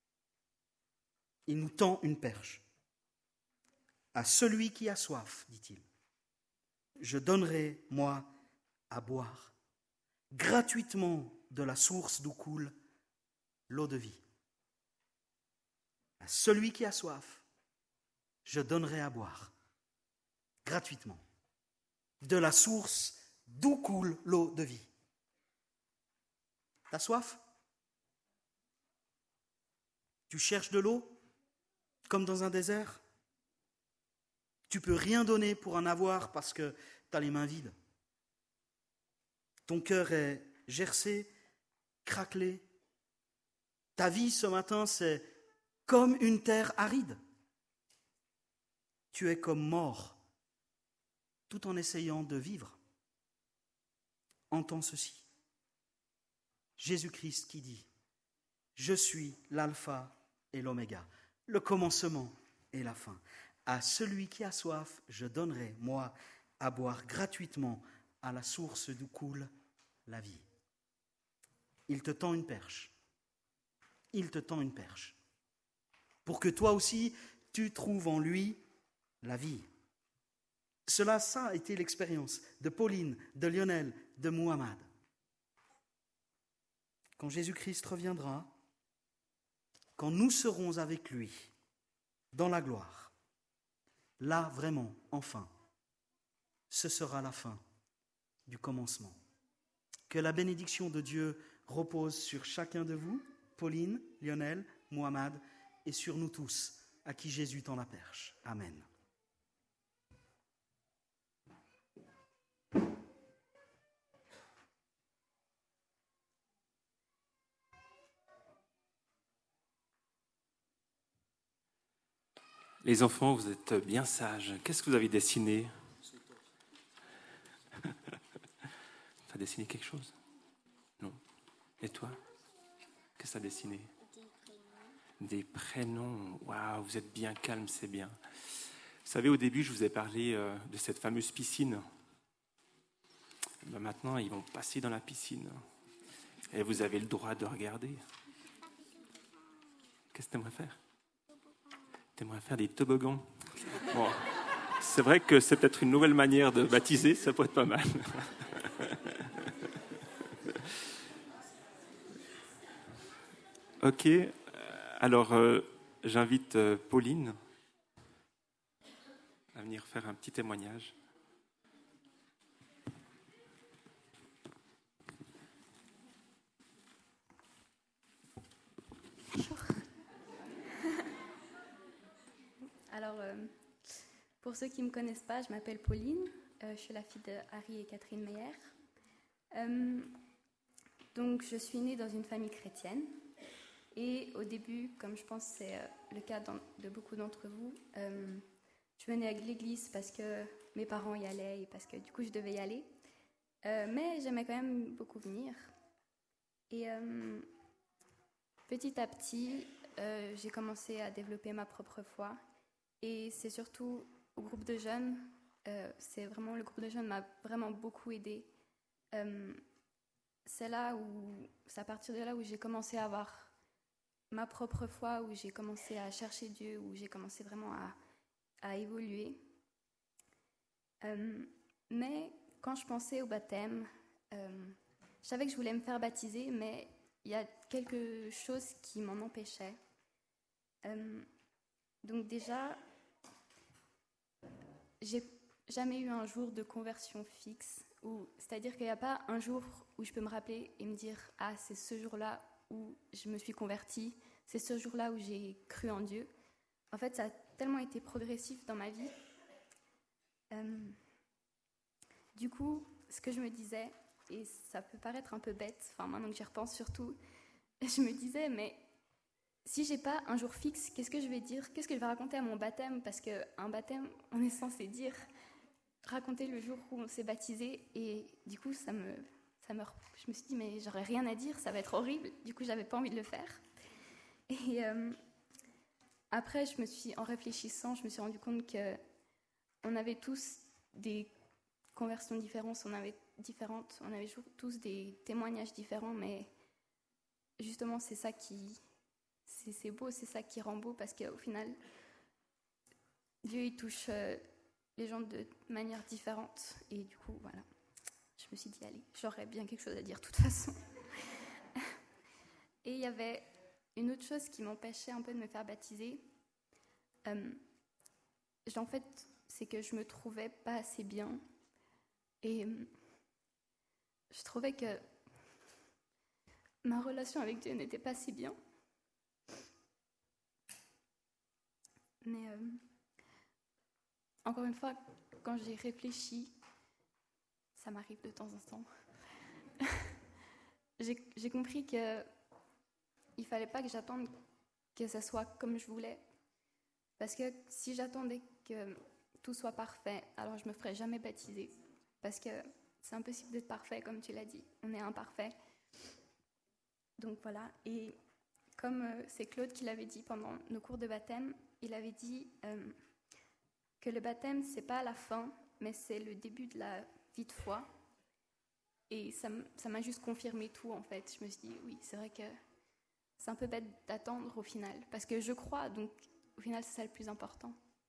Il nous tend une perche. À celui qui a soif, dit-il, je donnerai, moi, à boire, gratuitement de la source d'où coule l'eau de vie. À celui qui a soif, je donnerai à boire, gratuitement, de la source d'où coule l'eau de vie. T'as soif ? Tu cherches de l'eau ? Comme dans un désert, tu peux rien donner pour en avoir parce que tu as les mains vides. Ton cœur est gercé, craquelé. Ta vie ce matin, c'est comme une terre aride. Tu es comme mort, tout en essayant de vivre. Entends ceci. Jésus-Christ qui dit « Je suis l'alpha et l'oméga ». Le commencement et la fin. À celui qui a soif, je donnerai, moi, à boire gratuitement à la source d'où coule la vie. Il te tend une perche. Il te tend une perche. Pour que toi aussi, tu trouves en lui la vie. Ça a été l'expérience de Pauline, de Lionel, de Muhammad. Quand Jésus-Christ reviendra, quand nous serons avec lui dans la gloire, là vraiment, enfin, ce sera la fin du commencement. Que la bénédiction de Dieu repose sur chacun de vous, Pauline, Lionel, Muhammad, et sur nous tous, à qui Jésus tend la perche. Amen. Les enfants, vous êtes bien sages. Qu'est-ce que vous avez dessiné ? Tu as dessiné quelque chose ? Non. Et toi ? Qu'est-ce que tu as dessiné ? Des prénoms. Waouh, vous êtes bien calme, c'est bien. Vous savez, au début, je vous ai parlé de cette fameuse piscine Ben maintenant, ils vont passer dans la piscine. Et vous avez le droit de regarder. Qu'est-ce que tu aimerais faire? Tu aimerais faire des toboggans? Bon, c'est vrai que c'est peut-être une nouvelle manière de baptiser, ça pourrait être pas mal. Ok, alors j'invite Pauline à venir faire un petit témoignage. Bonjour. Alors, pour ceux qui ne me connaissent pas, je m'appelle Pauline. Je suis la fille de Harry et Catherine Meyer. Donc, je suis née dans une famille chrétienne. Et au début, comme je pense que c'est le cas de beaucoup d'entre vous, je venais à l'église parce que mes parents y allaient et parce que du coup, je devais y aller. Mais j'aimais quand même beaucoup venir. Et petit à petit, j'ai commencé à développer ma propre foi. Et c'est surtout au groupe de jeunes, le groupe de jeunes m'a vraiment beaucoup aidée. C'est à partir de là où j'ai commencé à avoir ma propre foi, où j'ai commencé à chercher Dieu, où j'ai commencé vraiment à évoluer. Mais quand je pensais au baptême, je savais que je voulais me faire baptiser, mais il y a quelque chose qui m'en empêchait. Donc déjà, j'ai jamais eu un jour de conversion fixe, c'est-à-dire qu'il n'y a pas un jour où je peux me rappeler et me dire « Ah, c'est ce jour-là où je me suis convertie, c'est ce jour-là où j'ai cru en Dieu ». En fait, ça a tellement été progressif dans ma vie. Du coup, ce que je me disais, et ça peut paraître un peu bête, maintenant que j'y repense surtout, je me disais, mais si j'ai pas un jour fixe, qu'est-ce que je vais dire? Qu'est-ce que je vais raconter à mon baptême? Parce qu'un baptême, on est censé raconter le jour où on s'est baptisé, et du coup, je me suis dit, mais j'aurais rien à dire, ça va être horrible. Du coup, j'avais pas envie de le faire. Et après, en réfléchissant, je me suis rendu compte qu'on avait tous des conversions différentes, on avait tous des témoignages différents, mais justement, c'est ça c'est beau, c'est ça qui rend beau, parce qu'au final, Dieu, il touche les gens de manière différente. Et du coup, voilà, je me suis dit, allez, j'aurais bien quelque chose à dire de toute façon. Et il y avait une autre chose qui m'empêchait un peu de me faire baptiser. En fait, c'est que je me trouvais pas assez bien. Et je trouvais que ma relation avec Dieu n'était pas si bien. Mais encore une fois, quand j'ai réfléchi, ça m'arrive de temps en temps, j'ai compris qu'il ne fallait pas que j'attende que ça soit comme je voulais. Parce que si j'attendais que tout soit parfait, alors je ne me ferais jamais baptiser. Parce que c'est impossible d'être parfait, comme tu l'as dit. On est imparfait. Donc voilà. Et comme c'est Claude qui l'avait dit pendant nos cours de baptême, il avait dit que le baptême, ce n'est pas la fin, mais c'est le début de la vie de foi. Et ça m'a juste confirmé tout, en fait. Je me suis dit, oui, c'est vrai que c'est un peu bête d'attendre au final. Parce que je crois, donc au final, c'est ça le plus important.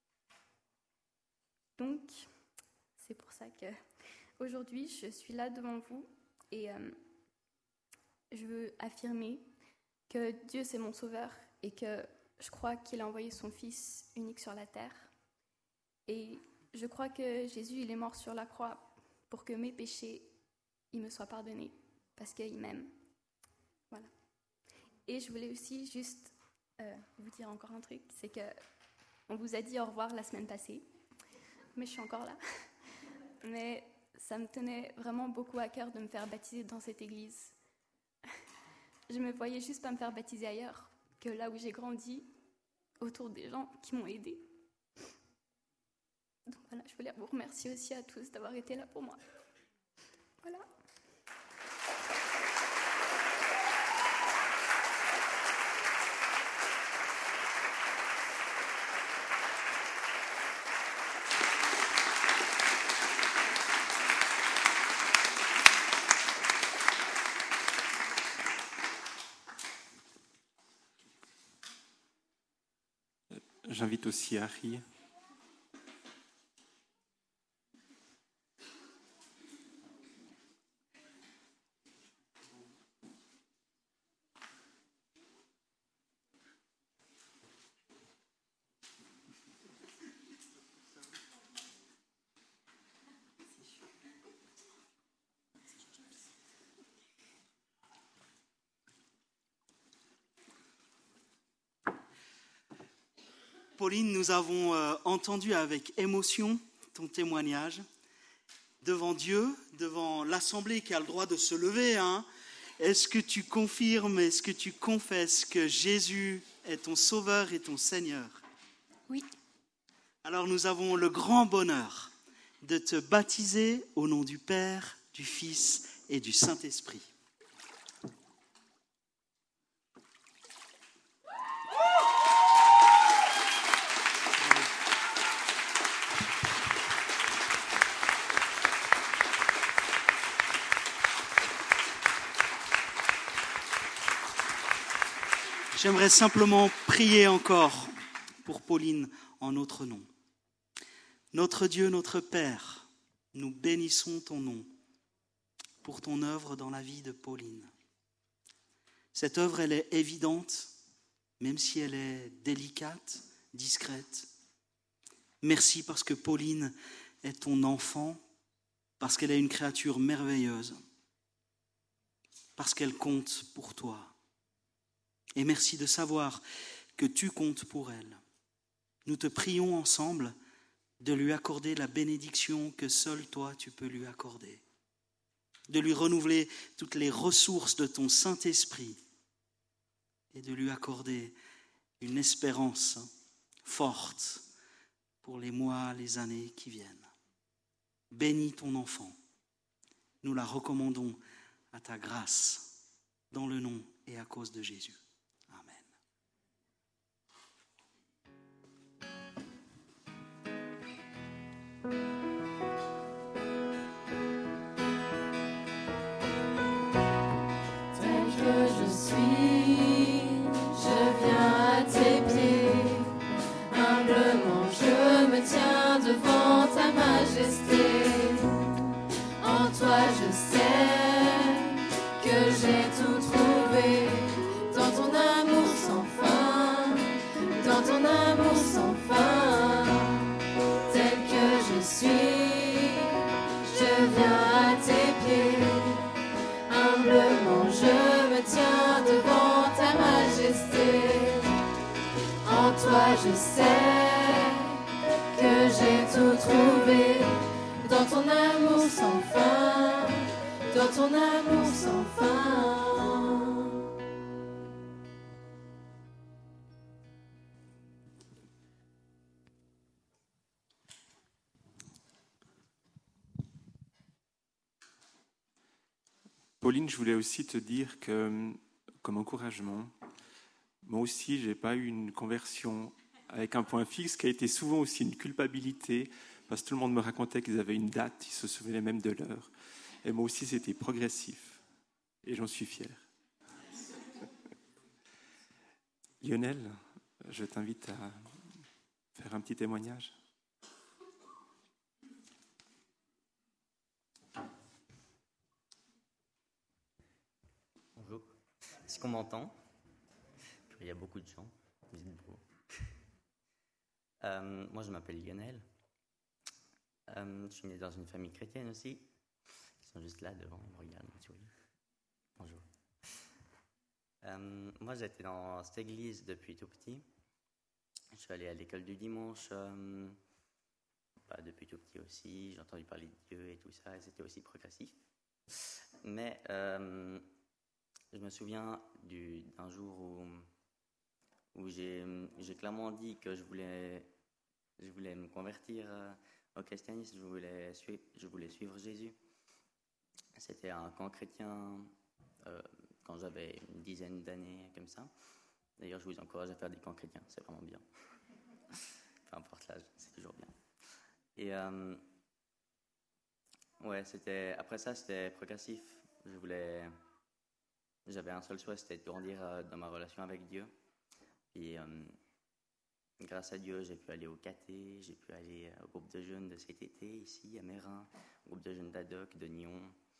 Donc, c'est pour ça qu'aujourd'hui, je suis là devant vous et je veux affirmer que Dieu, c'est mon sauveur et que je crois qu'il a envoyé son Fils unique sur la terre. Et je crois que Jésus, il est mort sur la croix pour que mes péchés, ils me soient pardonnés parce qu'il m'aime. Voilà. Et je voulais aussi juste vous dire encore un truc, c'est qu'on vous a dit au revoir la semaine passée, mais je suis encore là. Mais ça me tenait vraiment beaucoup à cœur de me faire baptiser dans cette église. Je me voyais juste pas me faire baptiser ailleurs que là où j'ai grandi, autour des gens qui m'ont aidée. Donc voilà, je voulais vous remercier aussi à tous d'avoir été là pour moi. Voilà. J'invite aussi Harry. Pauline, nous avons entendu avec émotion ton témoignage devant Dieu, devant l'Assemblée qui a le droit de se lever. Est-ce que tu confirmes, est-ce que tu confesses que Jésus est ton Sauveur et ton Seigneur? Oui. Alors nous avons le grand bonheur de te baptiser au nom du Père, du Fils et du Saint-Esprit. J'aimerais simplement prier encore pour Pauline en notre nom. Notre Dieu, notre Père, nous bénissons ton nom pour ton œuvre dans la vie de Pauline. Cette œuvre, elle est évidente, même si elle est délicate, discrète. Merci parce que Pauline est ton enfant, parce qu'elle est une créature merveilleuse, parce qu'elle compte pour toi. Et merci de savoir que tu comptes pour elle. Nous te prions ensemble de lui accorder la bénédiction que seul toi tu peux lui accorder, de lui renouveler toutes les ressources de ton Saint-Esprit et de lui accorder une espérance forte pour les mois, les années qui viennent. Bénis ton enfant. Nous la recommandons à ta grâce, dans le nom et à cause de Jésus. Devant ta majesté, en toi je sais que j'ai tout trouvé, dans ton amour sans fin, dans ton amour sans fin. Tel que je suis, je viens à tes pieds, humblement je me tiens devant ta majesté, en toi je sais que j'ai tout trouvé, dans ton amour sans fin, dans ton amour sans fin. Pauline, je voulais aussi te dire que, comme encouragement, moi aussi, je n'ai pas eu une conversion avec un point fixe qui a été souvent aussi une culpabilité, parce que tout le monde me racontait qu'ils avaient une date, ils se souvenaient même de l'heure. Et moi aussi, c'était progressif. Et j'en suis fier. Lionel, je t'invite à faire un petit témoignage. Bonjour. Est-ce qu'on m'entend? Il y a beaucoup de gens. Vous êtes beaux. Moi, je m'appelle Lionel. Je suis né dans une famille chrétienne aussi. Ils sont juste là devant, ils me regardent, ils me sourient. Bonjour. Moi, j'étais dans cette église depuis tout petit. Je suis allé à l'école du dimanche depuis tout petit aussi. J'ai entendu parler de Dieu et tout ça, et c'était aussi progressif. Mais je me souviens d'un jour où j'ai clairement dit que je voulais me convertir au christianisme, je voulais suivre Jésus. C'était un camp chrétien quand j'avais une dizaine d'années, comme ça. D'ailleurs, je vous encourage à faire des camps chrétiens, c'est vraiment bien. Peu importe l'âge, c'est toujours bien. Et après ça, c'était progressif. J'avais un seul souhait, c'était de grandir dans ma relation avec Dieu. Et grâce à Dieu, j'ai pu aller au caté, j'ai pu aller au groupe de jeunes de cet été, ici, à Mérin, au groupe de jeunes d'Adoc, de Nyon.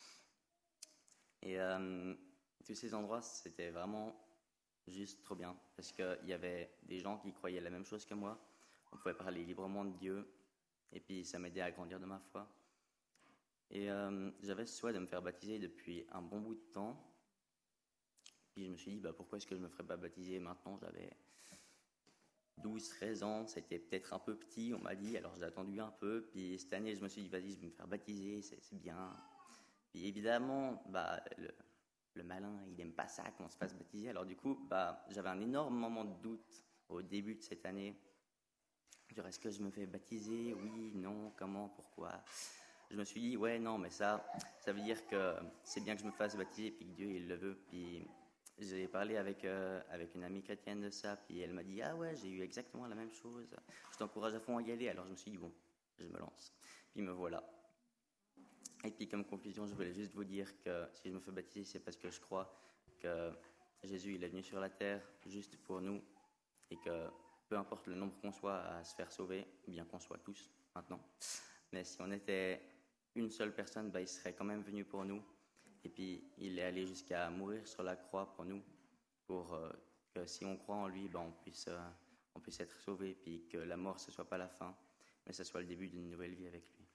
Et tous ces endroits, c'était vraiment juste trop bien, parce qu'il y avait des gens qui croyaient la même chose que moi. On pouvait parler librement de Dieu, et puis ça m'aidait à grandir de ma foi. Et j'avais ce souhait de me faire baptiser depuis un bon bout de temps. Puis je me suis dit, pourquoi est-ce que je ne me ferais pas baptiser maintenant? J'avais 12-13 ans, c'était peut-être un peu petit, on m'a dit, alors j'ai attendu un peu. Puis cette année, je me suis dit, vas-y, je vais me faire baptiser, c'est bien. Puis évidemment, le malin, il n'aime pas ça qu'on se fasse baptiser. Alors du coup, j'avais un énorme moment de doute au début de cette année. Est-ce que je me fais baptiser? Oui, non, comment, pourquoi? Je me suis dit, ouais, non, mais ça veut dire que c'est bien que je me fasse baptiser, puis que Dieu, il le veut. Puis j'ai parlé avec une amie chrétienne de ça, puis elle m'a dit, ah ouais, j'ai eu exactement la même chose. Je t'encourage à fond à y aller. Alors je me suis dit, bon, je me lance. Puis me voilà. Et puis comme conclusion, je voulais juste vous dire que si je me fais baptiser, c'est parce que je crois que Jésus, il est venu sur la terre juste pour nous, et que peu importe le nombre qu'on soit à se faire sauver, bien qu'on soit tous maintenant, mais si on était une seule personne, il serait quand même venu pour nous. Et puis, il est allé jusqu'à mourir sur la croix pour nous, pour que si on croit en lui, on puisse être sauvé, puis que la mort, ce ne soit pas la fin, mais ce soit le début d'une nouvelle vie avec lui.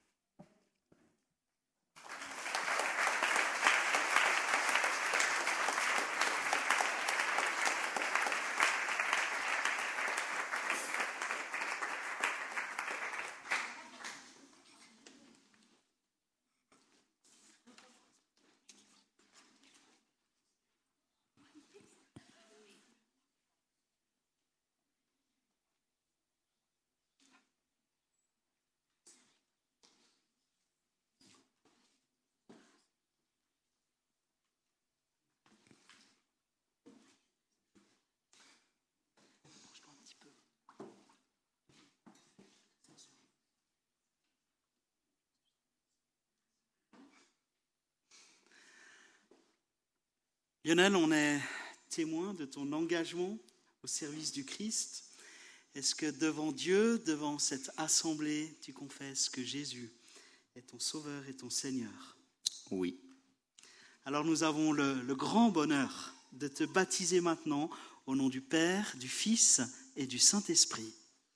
Lionel, on est témoin de ton engagement au service du Christ. Est-ce que devant Dieu, devant cette assemblée, tu confesses que Jésus est ton Sauveur et ton Seigneur? Oui. Alors nous avons le grand bonheur de te baptiser maintenant au nom du Père, du Fils et du Saint-Esprit.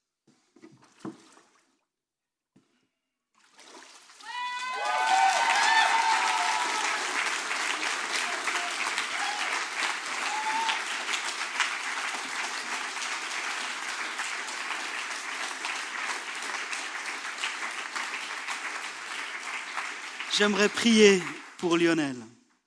J'aimerais prier pour Lionel.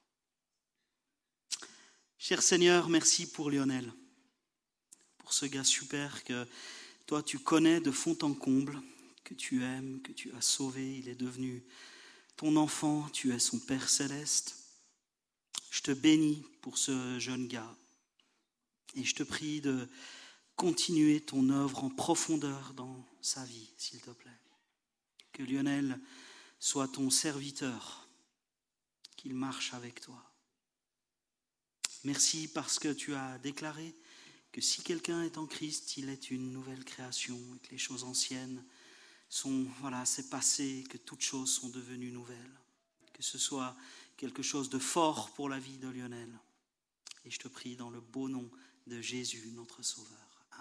Cher Seigneur, merci pour Lionel, pour ce gars super que toi tu connais de fond en comble, que tu aimes, que tu as sauvé. Il est devenu ton enfant, tu es son Père céleste. Je te bénis pour ce jeune gars et je te prie de continuer ton œuvre en profondeur dans sa vie, s'il te plaît. Que Lionel soit ton serviteur, qu'il marche avec toi. Merci parce que tu as déclaré que si quelqu'un est en Christ, il est une nouvelle création et que les choses anciennes c'est passé, que toutes choses sont devenues nouvelles. Que ce soit quelque chose de fort pour la vie de Lionel. Et je te prie dans le beau nom de Jésus, notre Sauveur.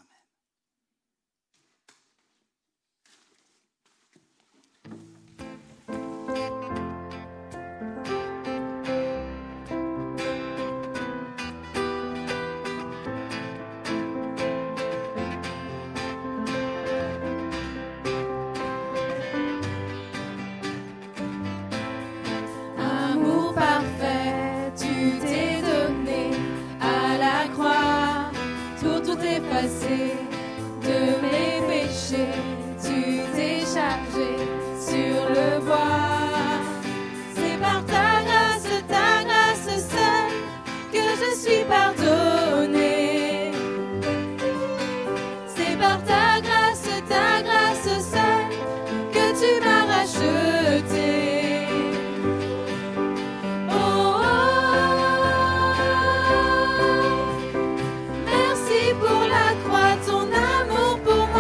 Amour parfait, tu t'es donné à la croix, tout effacé de mes péchés, tu t'es chargé sur le bois. C'est par ta grâce seule, que je suis pardonné. C'est par ta grâce seule, que tu m'as racheté. Merci pour la croix, ton amour pour moi.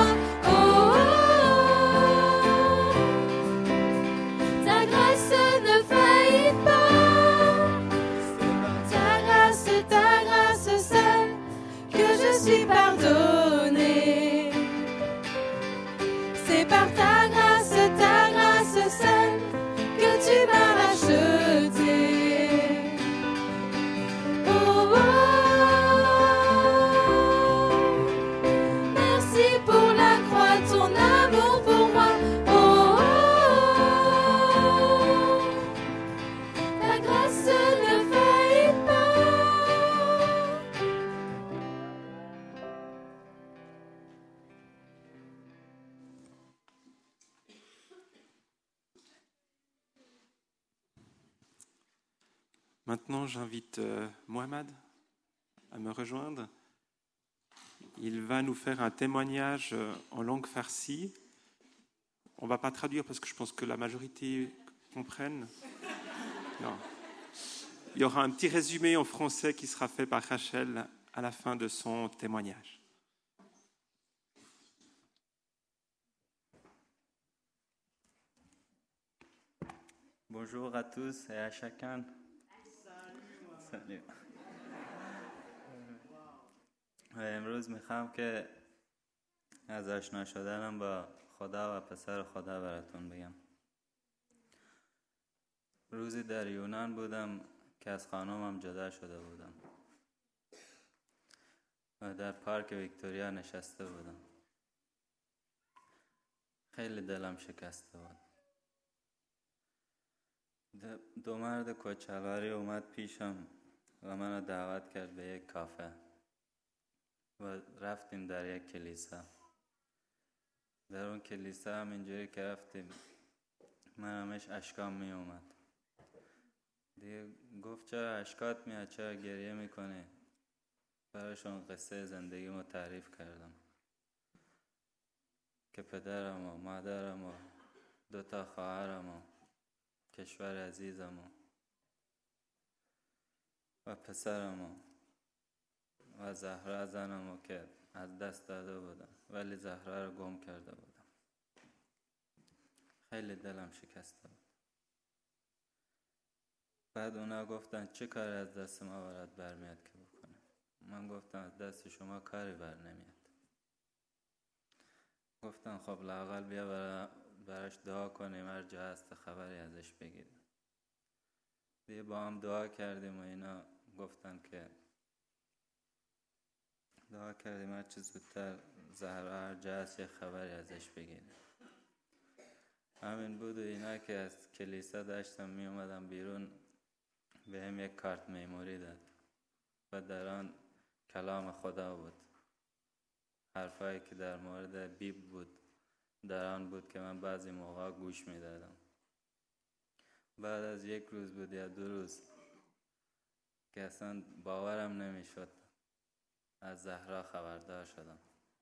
Maintenant, j'invite Mohamed à me rejoindre. Il va nous faire un témoignage en langue farsi. On ne va pas traduire parce que je pense que la majorité comprenne. Non. Il y aura un petit résumé en français qui sera fait par Rachel à la fin de son témoignage. Bonjour à tous et à chacun. Salut. امروز میخوام که از آشنا شدنم با خدا و پسر خدا براتون بگم. روزی در یونان بودم که از خانومم جدا شده بودم و در پارک ویکتوریا نشسته بودم. خیلی دلم شکسته بود. دو مرد کوچلواری اومد پیشم و منو دعوت کرد به یک کافه و رفتیم در یک کلیسا. در اون کلیسا هم اینجوری که رفتیم من همش اشکام می اومد. دیگه گفت چرا اشکات میاد، چرا گریه میکنی؟ براشون قصه زندگیمو تعریف کردم که پدرم و مادرم و 2 خواهرم و کشور عزیزم و پسرم و زهرا زنمو که از دست داده بودم ولی زهرا رو گم کرده بودم. خیلی دلم شکسته بود. بعد اونا گفتن چه کاری از دست ما برات برمیاد که بکنیم؟ من گفتم از دست شما کاری بر نمیاد. گفتن خب لااقل بیا براش دعا کنیم، هر جا هست خبری ازش بگیریم. دیگه با هم دعا کردیم و اینا گفتن که دعا کردیم هر چه زودتر زهرا هر جا هست یه خبری ازش بگیریم. همین بود و اینا که از کلیسا داشتم می اومدم بیرون به هم یک کارت میموری داد و در آن کلام خدا بود. حرفایی که در مورد بیبل بود در آن بود که من بعضی موقع گوش میدادم. بعد از 1 روز بود یا 2 روز که اصلا باورم نمیشد از زهرا خبردار شدم.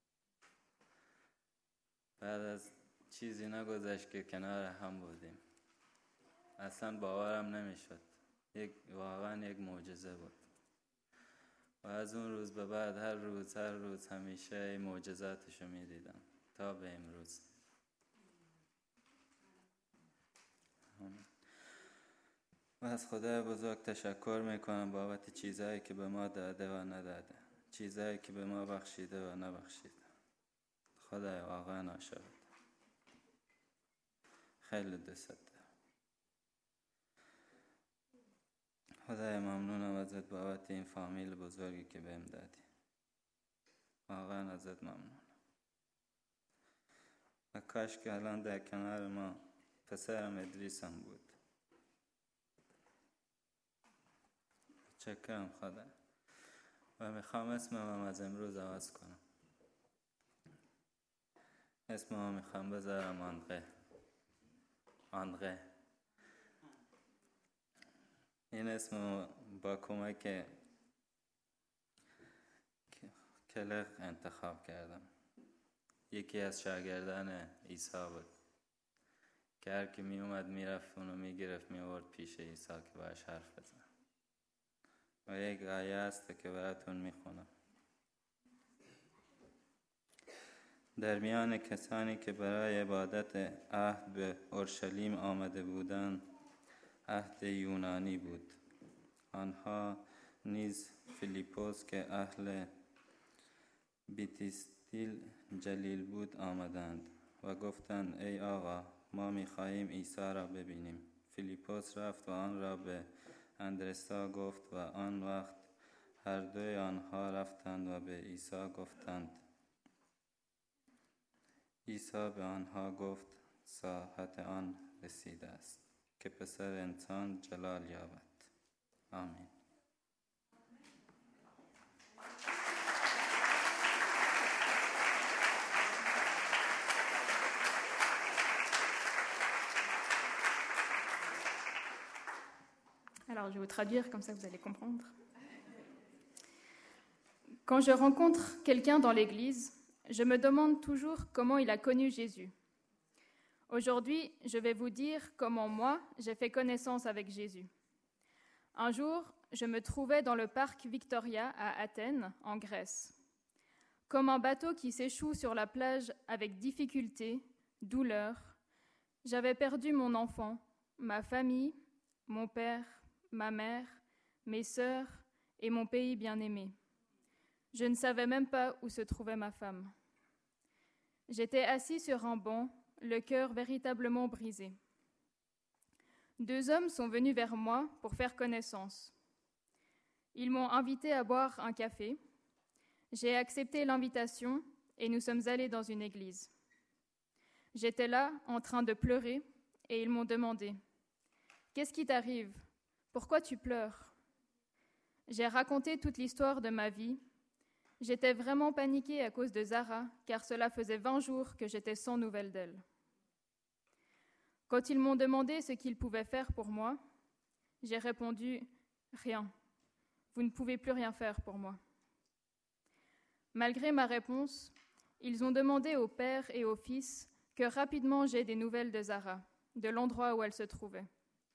بعد از چیزی نگذشت که کنار هم بودیم. اصلا باورم نمیشد. واقعا یک معجزه بود. و از اون روز به بعد هر روز همیشه معجزاتشو میدیدم تا به امروز. و از خدای بزرگ تشکر میکنم بابت چیزهایی که به ما داده و نداده، چیزهایی که به ما بخشیده و نبخشیده. خدای واقعا عاشقت. خیلی دوست دارم. خدای ممنونم ازت بابت این فامیل بزرگی که بهم دادی. واقعا ازت ممنونم. و کاش که الان در کنار ما پسرم ادریسم بود. چکرم خدا. و میخوام اسمم از امروز عوض کنم. اسمم میخوام بذارم آندره. این اسم با کمک کلق انتخاب کردم. یکی از شاگردان عیسی بود که هر کی می اومد میرفت اونو میگرفت میورد پیش عیسی که باهاش حرف بزنه. و یک آیه هست که براتون میخونم. در میان کسانی که برای عبادت عهد به اورشلیم آمده بودند عهد یونانی بود. آنها نیز فیلیپوس که اهل بیتیستیل جلیل بود آمدند و گفتند ای آقا ما می‌خواهیم عیسی را ببینیم. فیلیپوس رفت و آن را به اندرسا گفت و آن وقت هر دوی آنها رفتند و به عیسی گفتند. عیسی به آنها گفت ساعت آن رسیده است که پسر انسان جلال یابد. آمین. Alors Alors je vais vous traduire, comme ça vous allez comprendre. Quand je rencontre quelqu'un dans l'église, je me demande toujours comment il a connu Jésus. Aujourd'hui, je vais vous dire comment moi, j'ai fait connaissance avec Jésus. Un jour, je me trouvais dans le parc Victoria à Athènes, en Grèce. Comme un bateau qui s'échoue sur la plage avec difficulté, douleur, j'avais perdu mon enfant, ma famille, mon père, ma mère, mes sœurs et mon pays bien-aimé. Je ne savais même pas où se trouvait ma femme. J'étais assis sur un banc, le cœur véritablement brisé. 2 hommes sont venus vers moi pour faire connaissance. Ils m'ont invité à boire un café. J'ai accepté l'invitation et nous sommes allés dans une église. J'étais là, en train de pleurer, et ils m'ont demandé « Qu'est-ce qui t'arrive ? Pourquoi tu pleures ?» J'ai raconté toute l'histoire de ma vie. J'étais vraiment paniquée à cause de Zara, car cela faisait 20 jours que j'étais sans nouvelles d'elle. Quand ils m'ont demandé ce qu'ils pouvaient faire pour moi, j'ai répondu « Rien. Vous ne pouvez plus rien faire pour moi. » Malgré ma réponse, ils ont demandé au père et au fils que rapidement j'aie des nouvelles de Zara, de l'endroit où elle se trouvait.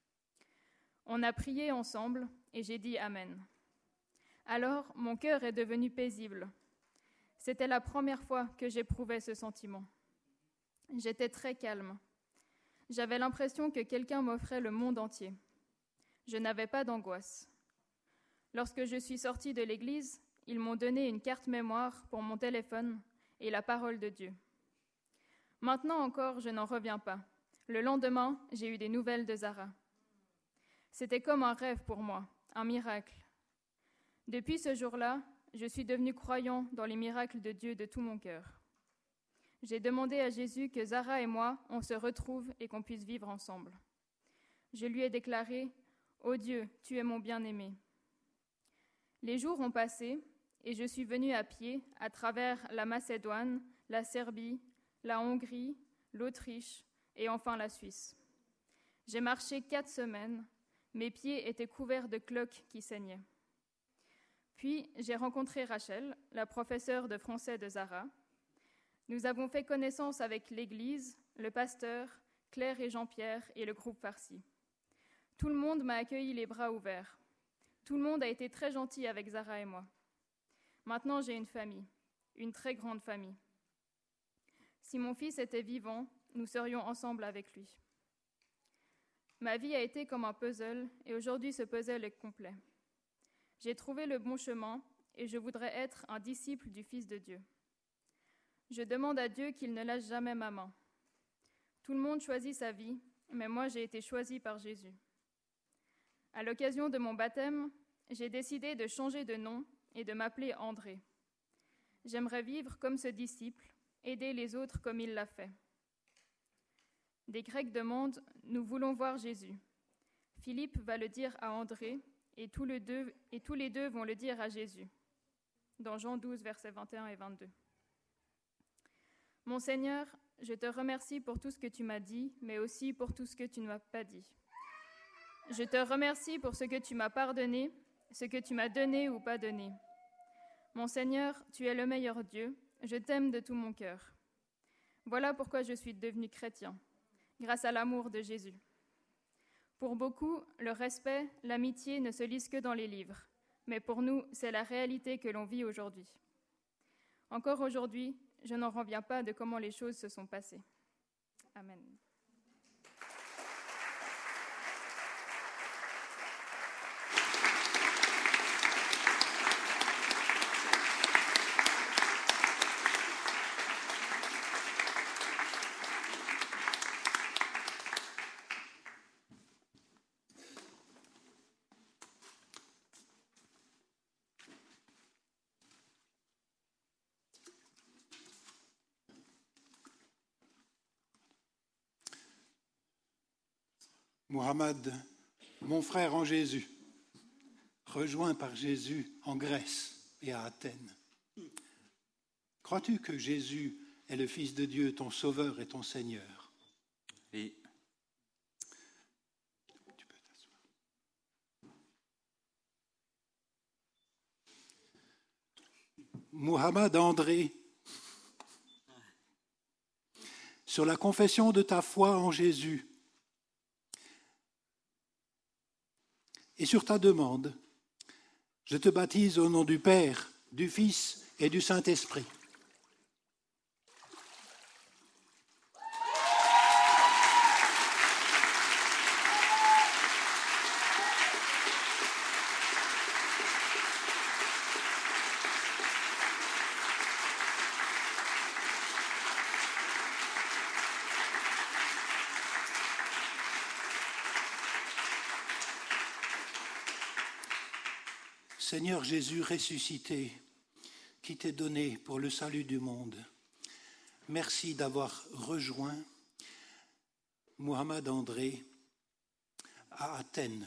On a prié ensemble et j'ai dit Amen. Alors, mon cœur est devenu paisible. C'était la première fois que j'éprouvais ce sentiment. J'étais très calme. J'avais l'impression que quelqu'un m'offrait le monde entier. Je n'avais pas d'angoisse. Lorsque je suis sortie de l'église, ils m'ont donné une carte mémoire pour mon téléphone et la parole de Dieu. Maintenant encore, je n'en reviens pas. Le lendemain, j'ai eu des nouvelles de Zara. C'était comme un rêve pour moi, un miracle. Depuis ce jour-là, je suis devenue croyant dans les miracles de Dieu de tout mon cœur. J'ai demandé à Jésus que Zara et moi, on se retrouve et qu'on puisse vivre ensemble. Je lui ai déclaré « Ô Dieu, tu es mon bien-aimé ». Les jours ont passé et je suis venue à pied à travers la Macédoine, la Serbie, la Hongrie, l'Autriche et enfin la Suisse. J'ai marché 4 semaines, mes pieds étaient couverts de cloques qui saignaient. Puis j'ai rencontré Rachel, la professeure de français de Zara. Nous avons fait connaissance avec l'église, le pasteur, Claire et Jean-Pierre et le groupe Farsi. Tout le monde m'a accueilli les bras ouverts. Tout le monde a été très gentil avec Zara et moi. Maintenant, j'ai une famille, une très grande famille. Si mon fils était vivant, nous serions ensemble avec lui. Ma vie a été comme un puzzle et aujourd'hui ce puzzle est complet. J'ai trouvé le bon chemin et je voudrais être un disciple du Fils de Dieu. Je demande à Dieu qu'il ne lâche jamais ma main. Tout le monde choisit sa vie, mais moi j'ai été choisie par Jésus. À l'occasion de mon baptême, j'ai décidé de changer de nom et de m'appeler André. J'aimerais vivre comme ce disciple, aider les autres comme il l'a fait. Des Grecs demandent « Nous voulons voir Jésus ». Philippe va le dire à André et tous les deux vont le dire à Jésus. Dans Jean 12, versets 21 et 22. Mon Seigneur, je te remercie pour tout ce que tu m'as dit, mais aussi pour tout ce que tu ne m'as pas dit. Je te remercie pour ce que tu m'as pardonné, ce que tu m'as donné ou pas donné. Mon Seigneur, tu es le meilleur Dieu, je t'aime de tout mon cœur. Voilà pourquoi je suis devenu chrétien, grâce à l'amour de Jésus. Pour beaucoup, le respect, l'amitié ne se lisent que dans les livres, mais pour nous, c'est la réalité que l'on vit aujourd'hui. Encore aujourd'hui, je n'en reviens pas de comment les choses se sont passées. Amen. Mohamed, mon frère en Jésus, rejoint par Jésus en Grèce et à Athènes. Crois-tu que Jésus est le Fils de Dieu, ton Sauveur et ton Seigneur? Oui. Tu peux t'asseoir. Muhammad André, sur la confession de ta foi en Jésus et sur ta demande, je te baptise au nom du Père, du Fils et du Saint-Esprit. Seigneur Jésus ressuscité, qui t'est donné pour le salut du monde, merci d'avoir rejoint Muhammad André à Athènes.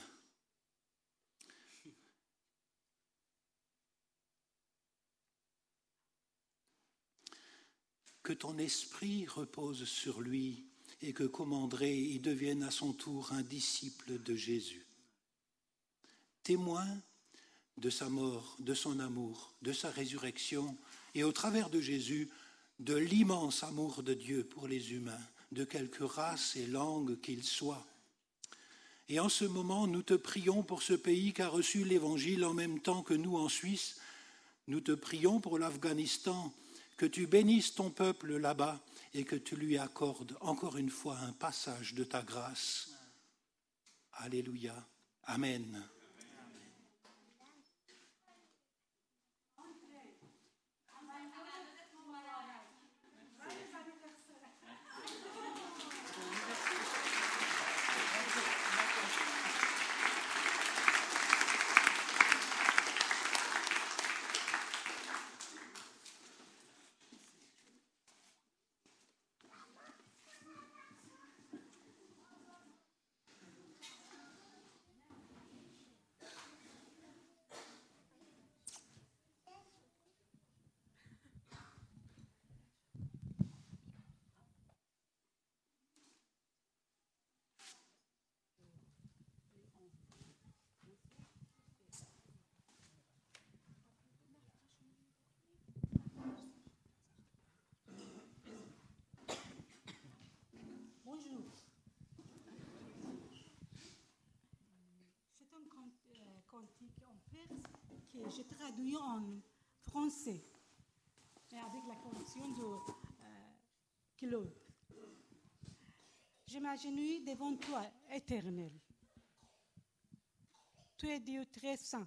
Que ton esprit repose sur lui et que comme André, il devienne à son tour un disciple de Jésus. Témoin de sa mort, de son amour, de sa résurrection, et au travers de Jésus, de l'immense amour de Dieu pour les humains, de quelque race et langue qu'ils soient. Et en ce moment, nous te prions pour ce pays qui a reçu l'Évangile en même temps que nous en Suisse. Nous te prions pour l'Afghanistan, que tu bénisses ton peuple là-bas et que tu lui accordes encore une fois un passage de ta grâce. Alléluia. Amen. Bonjour. C'est un cantique en perse que j'ai traduit en français, et avec la correction de Claude. Je m'agenouille devant toi, Éternel. Tu es Dieu très saint.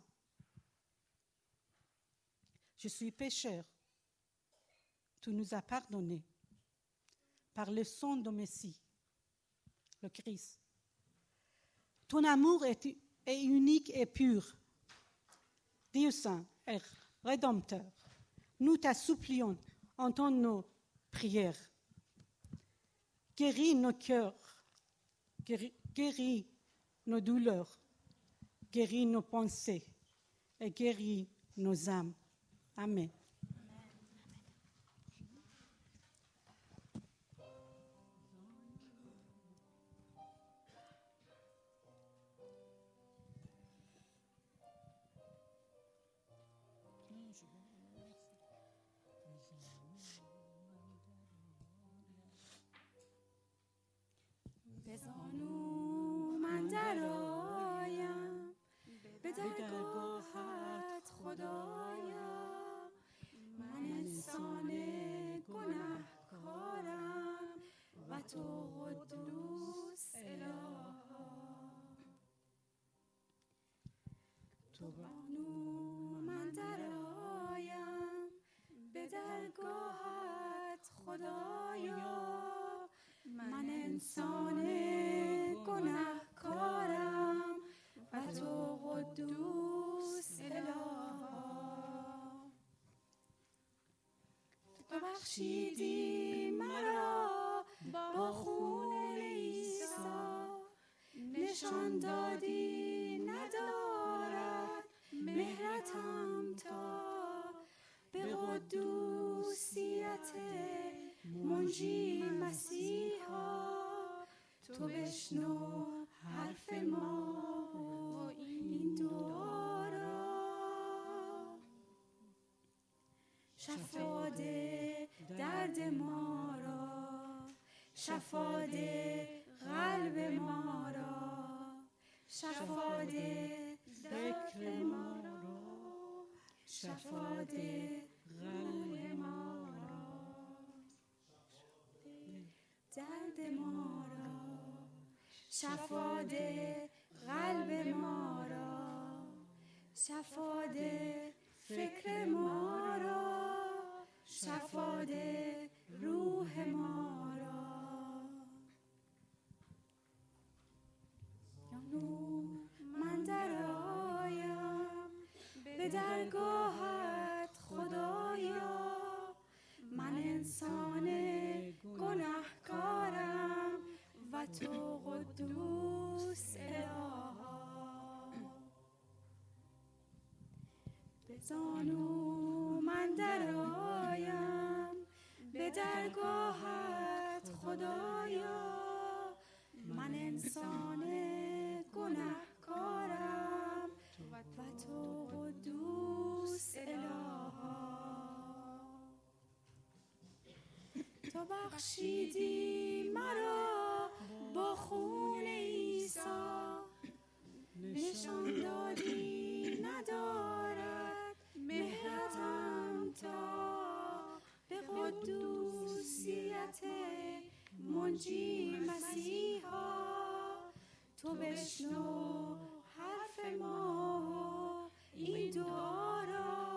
Je suis pécheur. Tu nous as pardonné par le sang de Messie, le Christ. Ton amour est unique et pur. Dieu saint et rédempteur, nous t'assouplions, entends nos prières. Guéris nos cœurs, guéris nos douleurs, guéris nos pensées et guéris nos âmes. Amen. بزانو من درایم به درگاهت خدایا من انسان گناهکارم و تو قدوس الها تو بانو من درایم به درگاهت خدایا من انسان گناهکارم و تو قدوس الها تو بخشیدی مرا با خون عیسی نشان دادی ندارد مهرتم تا به قدوسیت منجی مسیحا تو بشنو حرف ما و این دعا را شفاده قلب ما را، شفاده فکر ما را، شفاده قلب ما را، درد ما را، شفاده قلب ما را، شفاده فکر ما را، شفاده روح ما را. من درآیم به درگاهت خدایا، من انسان گناهکارم و تو قدوس الها. به زانو من درآیم به درگاهت خدایا، من انسان گناهکارم و تو قدوس الها. تو بخشیدی مرا با خون عیسی، نشان دادی ندارد مهرتم تا به قدوسیت منجی مسیحا. تو بشنو حرف ما این دعا را،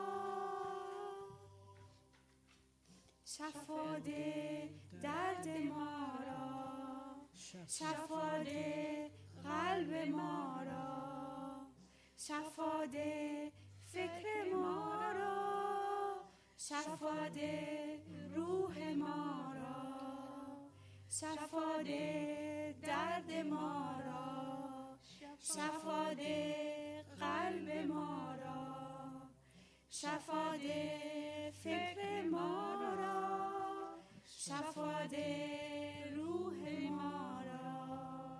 شفاده درد ما را، شفاده قلب ما را، شفاده فکر ما را، شفاده روح ما را، شفاده درد ما را، شفاده قلب ما را، شفاده فکر ما را، شفاده روح ما را،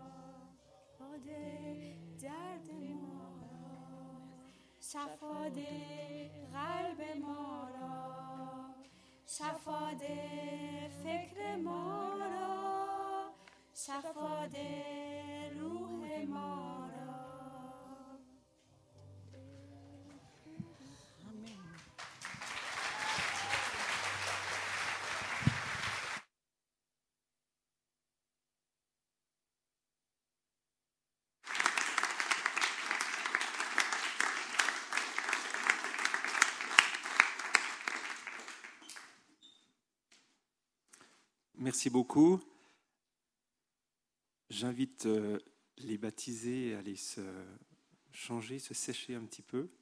شفاده درد ما را، شفاده قلب ما را، شفاده فکر ما را، شفاده روح ما را. Merci beaucoup. J'invite les baptisés à aller se changer, se sécher un petit peu.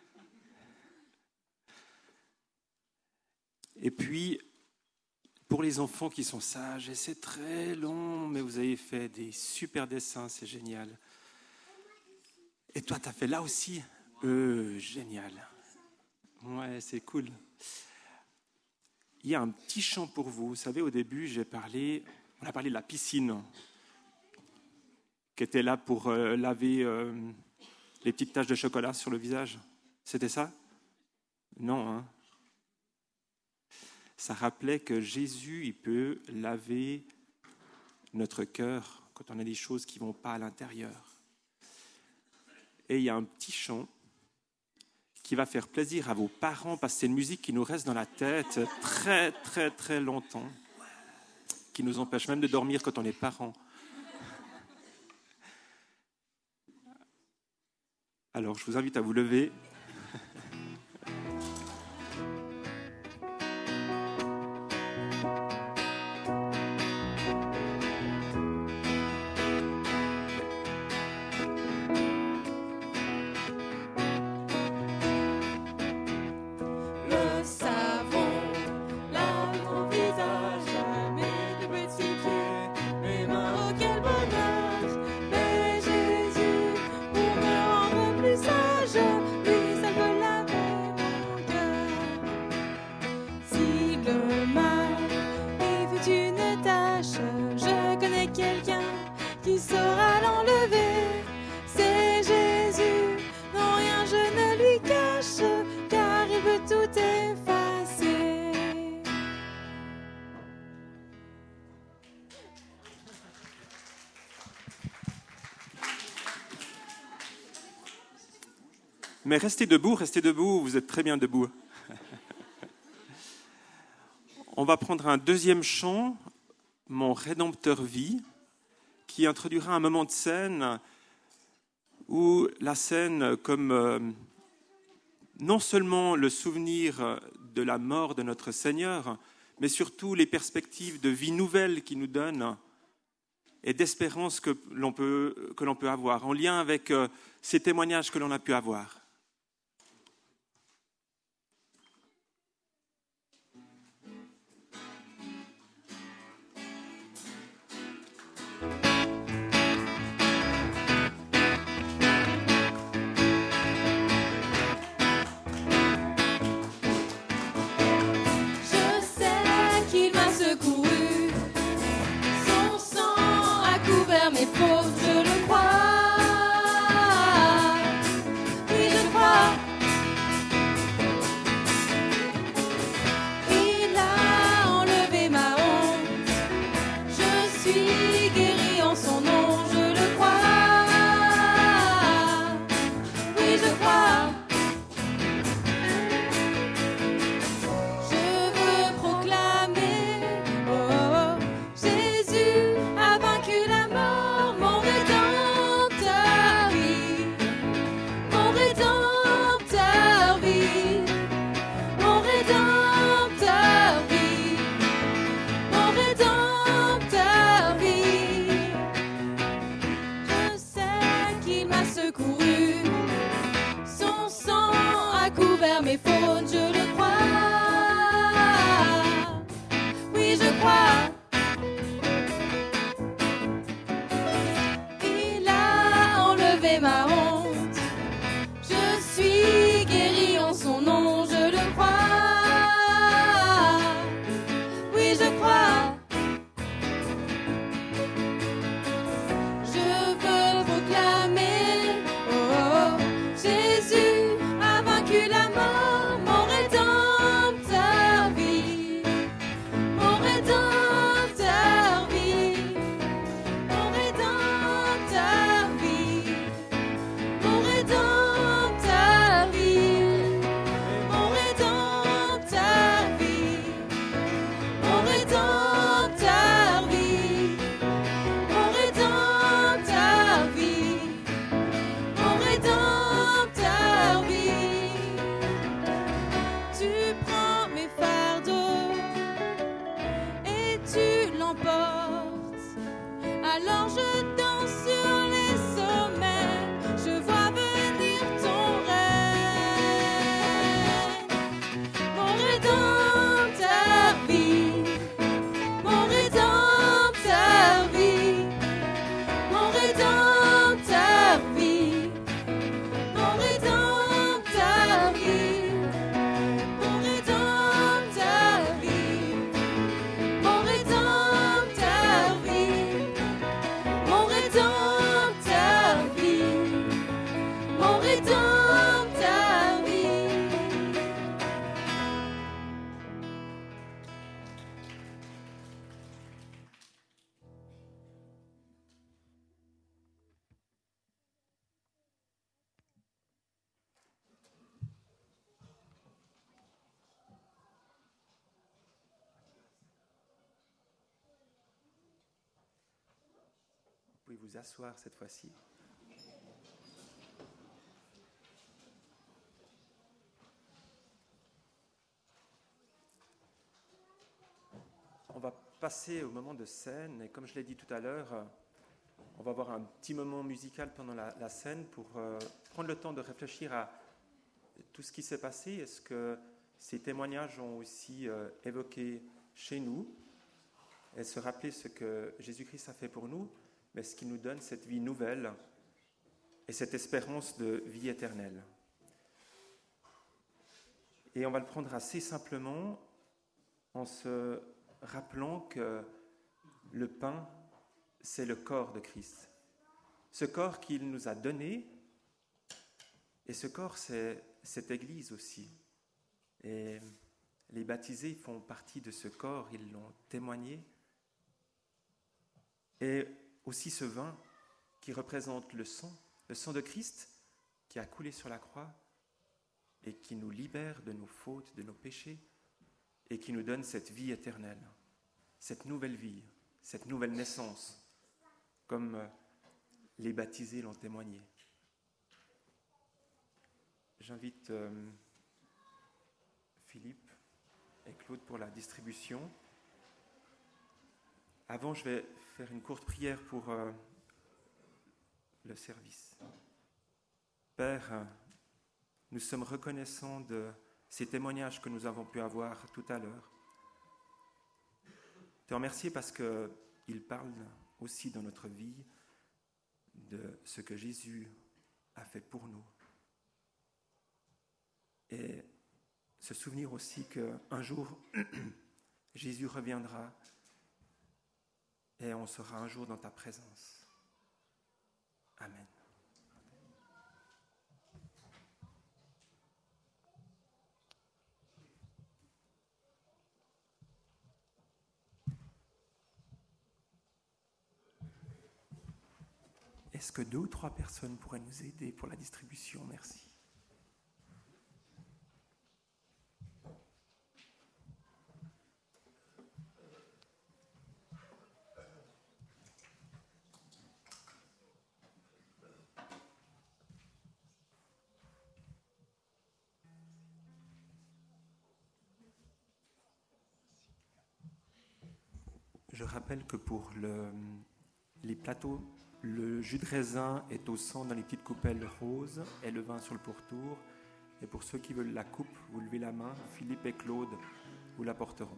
Et puis, pour les enfants qui sont sages, et c'est très long, mais vous avez fait des super dessins, c'est génial. Et toi, tu as fait là aussi génial. Ouais, c'est cool. Il y a un petit chant pour vous. Vous savez, au début, on a parlé de la piscine qui était là pour laver les petites taches de chocolat sur le visage. C'était ça? Non, hein? Ça rappelait que Jésus, il peut laver notre cœur quand on a des choses qui ne vont pas à l'intérieur. Et il y a un petit chant qui va faire plaisir à vos parents, parce que c'est une musique qui nous reste dans la tête très, très, très longtemps, qui nous empêche même de dormir quand on est parents. Alors, je vous invite à vous lever. Lui seul peut laver. Mais restez debout, vous êtes très bien debout. On va prendre un deuxième chant, Mon Rédempteur vit, qui introduira un moment de scène où la scène, comme non seulement le souvenir de la mort de notre Seigneur, mais surtout les perspectives de vie nouvelle qu'il nous donne et d'espérance que l'on peut avoir, en lien avec ces témoignages que l'on a pu avoir. Mes fautes, je le crois. Oui, je crois. Il a enlevé ma honte. Je suis guérie en son nom, je le crois. Oui, je crois. Je veux proclamer, oh, oh, oh, Jésus a vaincu la mort. Mes fautes, je le crois. Oui, je crois. Il a enlevé ma honte. Je suis guérie en son nom, je le crois. Oui, je crois. Je veux proclamer, oh, oh, Jésus a vaincu la mort. Alors je danse sur les sommets, je vois venir ton règne. Mon Rédempteur vit, mon Rédempteur vit, mon Rédempteur vit, mon Rédempteur vit, mon Rédempteur vit, mon Rédempteur vit. Mon Rédempteur vit, mon Rédempteur vit. Vous pouvez vous asseoir cette fois-ci. On va passer au moment de scène et comme je l'ai dit tout à l'heure, on va avoir un petit moment musical pendant la scène pour prendre le temps de réfléchir à tout ce qui s'est passé. Est-ce que ces témoignages ont aussi évoqué chez nous et se rappeler ce que Jésus-Christ a fait pour nous, mais ce qui nous donne cette vie nouvelle et cette espérance de vie éternelle. Et on va le prendre assez simplement en se rappelant que le pain, c'est le corps de Christ. Ce corps qu'il nous a donné, et ce corps, c'est cette Église aussi. Et les baptisés font partie de ce corps, ils l'ont témoigné. Et aussi ce vin qui représente le sang de Christ qui a coulé sur la croix et qui nous libère de nos fautes, de nos péchés, et qui nous donne cette vie éternelle, cette nouvelle vie, cette nouvelle naissance, comme les baptisés l'ont témoigné. J'invite Philippe et Claude pour la distribution. Avant, je vais faire une courte prière pour le service. Père, nous sommes reconnaissants de ces témoignages que nous avons pu avoir tout à l'heure. Te remercier parce qu'ils parlent aussi dans notre vie de ce que Jésus a fait pour nous. Et se souvenir aussi qu'un jour, Jésus reviendra et on sera un jour dans ta présence. Amen. Est-ce que 2 ou 3 personnes pourraient nous aider pour la distribution? Merci. Je rappelle que pour les plateaux, le jus de raisin est au centre dans les petites coupelles roses et le vin sur le pourtour. Et pour ceux qui veulent la coupe, vous levez la main, Philippe et Claude vous l'apporteront.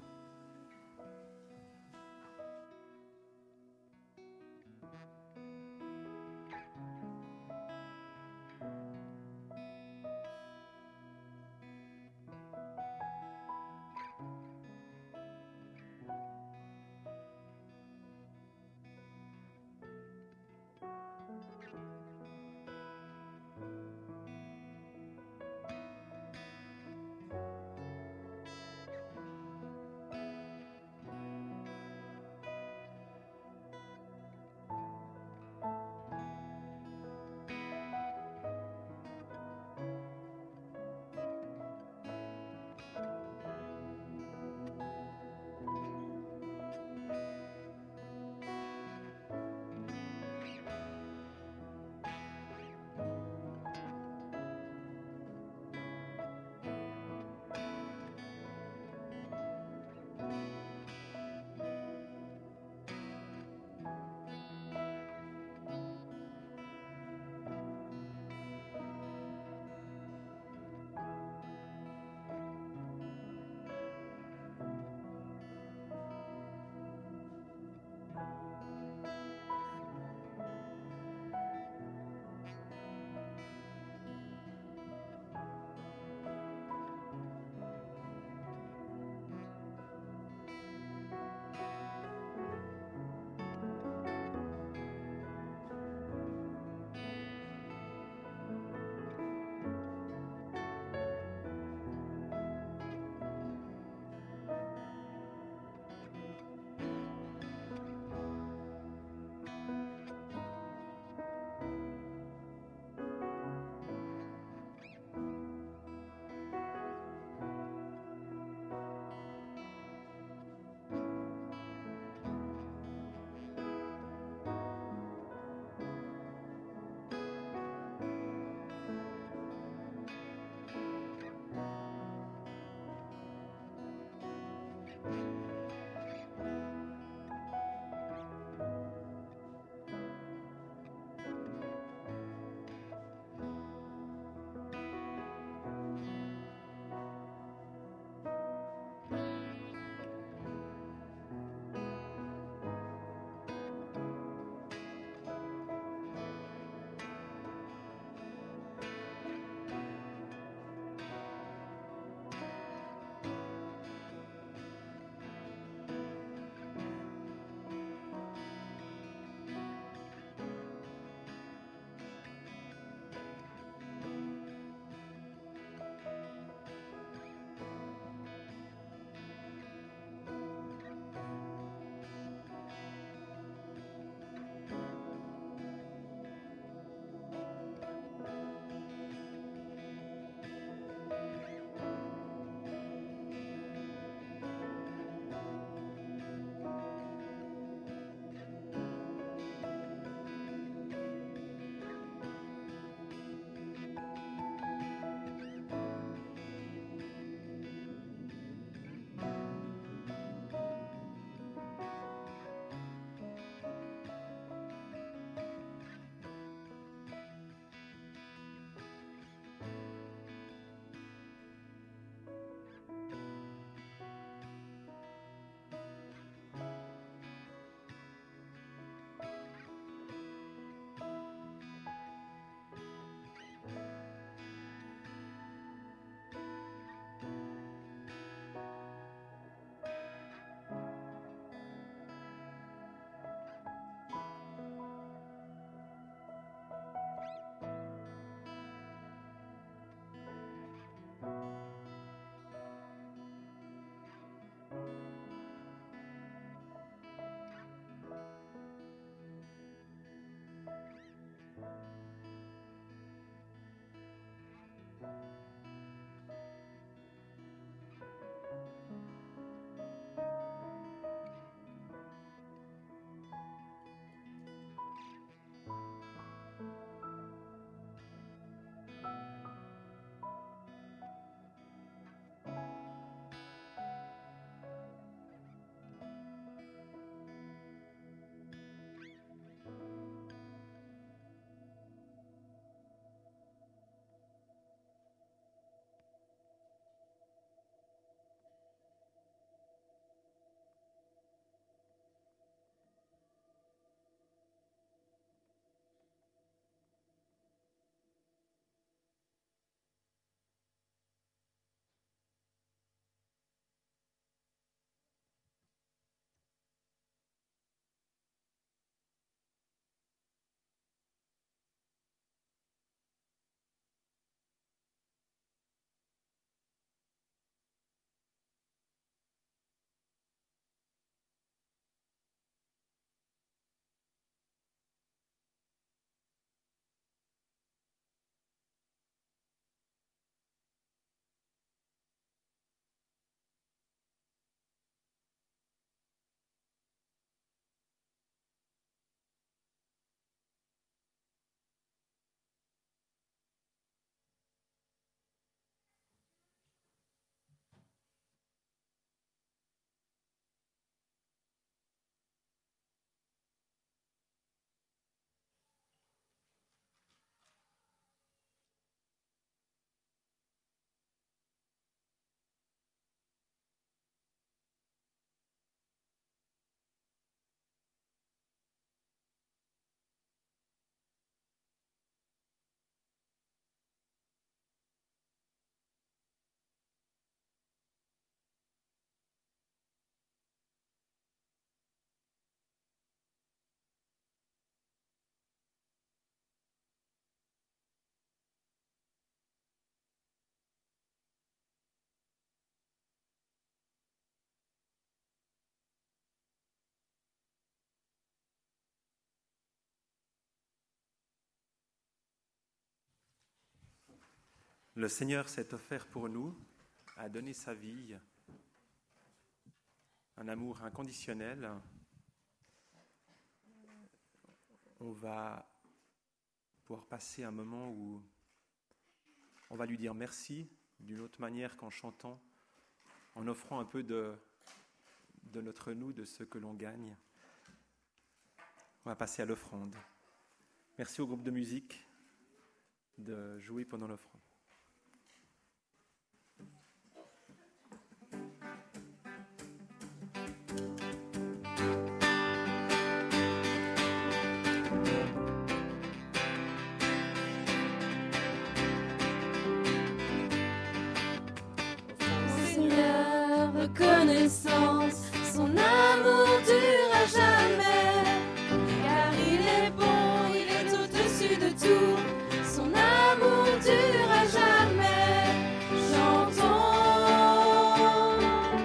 Le Seigneur s'est offert pour nous, a donné sa vie, un amour inconditionnel. On va pouvoir passer un moment où on va lui dire merci d'une autre manière qu'en chantant, en offrant un peu de notre nous, de ce que l'on gagne. On va passer à l'offrande. Merci au groupe de musique de jouer pendant l'offrande. Seigneur, reconnaissance, son amour dure à jamais, car il est bon, il est au-dessus de tout, son amour dure à jamais. Chantons,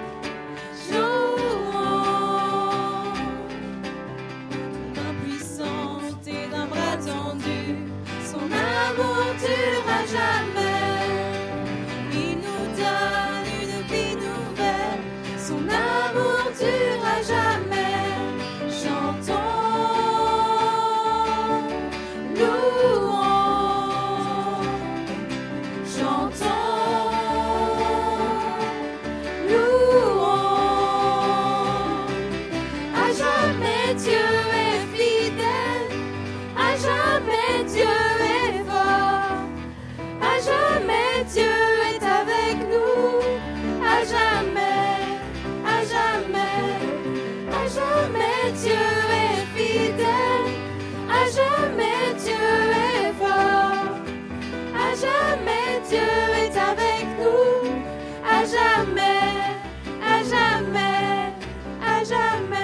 jouons, d'un puissant et d'un bras tendu, son amour dure à jamais. Il nous donne une vie nouvelle, son amour dure à jamais. Chantons, louons, chantons, louons. À jamais Dieu est fidèle, à jamais Dieu est fort, à jamais Dieu est avec nous, à jamais, à jamais, à jamais Dieu est fidèle, à jamais Dieu est fort, à jamais Dieu est avec nous, à jamais, à jamais, à jamais.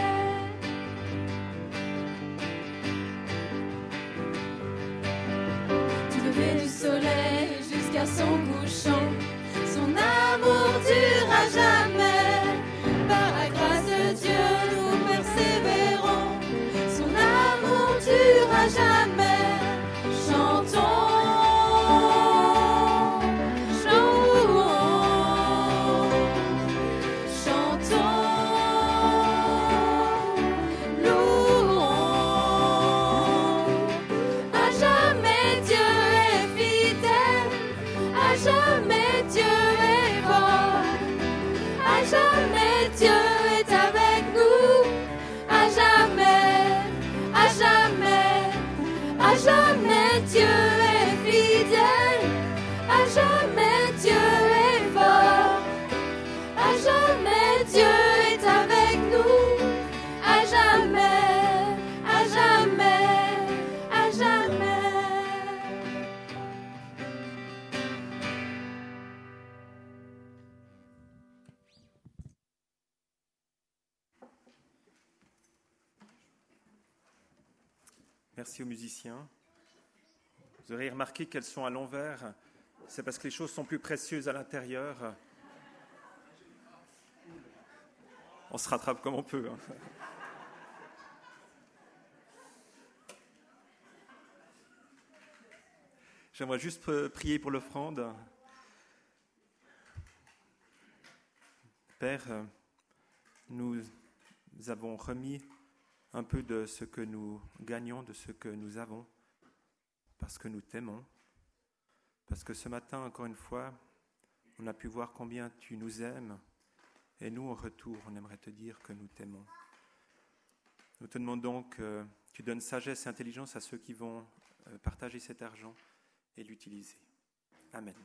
Du lever du soleil jusqu'à son couchant, son amour dure à jamais. Par la grâce de Dieu, nous persévérons, son amour dure à jamais. Chantons, jouons, chantons, louons. À jamais Dieu est fidèle, à jamais Dieu est fort, à jamais Dieu est avec nous, à jamais, à jamais, à jamais Dieu est fidèle, à jamais Dieu est fort, à jamais Dieu est avec nous, à jamais, à jamais, à jamais. Merci aux musiciens. Vous aurez remarqué qu'elles sont à l'envers. C'est parce que les choses sont plus précieuses à l'intérieur. On se rattrape comme on peut. Hein. J'aimerais juste prier pour l'offrande. Père, nous avons remis un peu de ce que nous gagnons, de ce que nous avons, parce que nous t'aimons. Parce que ce matin, encore une fois, on a pu voir combien tu nous aimes. Et nous, en retour, on aimerait te dire que nous t'aimons. Nous te demandons que tu donnes sagesse et intelligence à ceux qui vont partager cet argent et l'utiliser. Amen.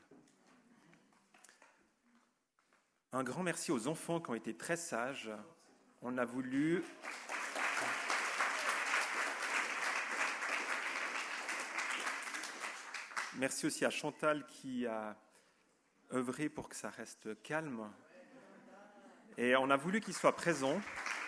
Un grand merci aux enfants qui ont été très sages. On a voulu... Merci aussi à Chantal qui a œuvré pour que ça reste calme. Et on a voulu qu'ils soient présents.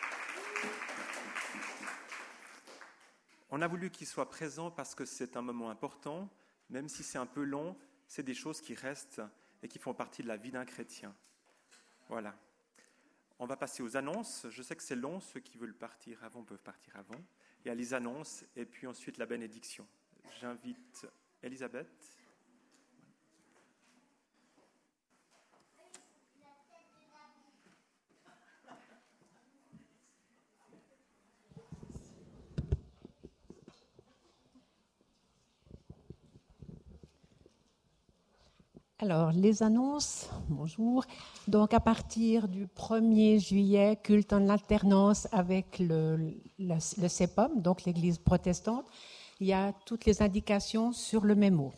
On a voulu qu'ils soient présents parce que c'est un moment important, même si c'est un peu long, c'est des choses qui restent et qui font partie de la vie d'un chrétien. Voilà. On va passer aux annonces. Je sais que c'est long, ceux qui veulent partir avant peuvent partir avant. Il y a les annonces et puis ensuite la bénédiction. J'invite Elisabeth. Alors, les annonces, bonjour. Donc, à partir du 1er juillet, culte en alternance avec le CEPOM, donc l'Église protestante. Il y a toutes les indications sur le mémo.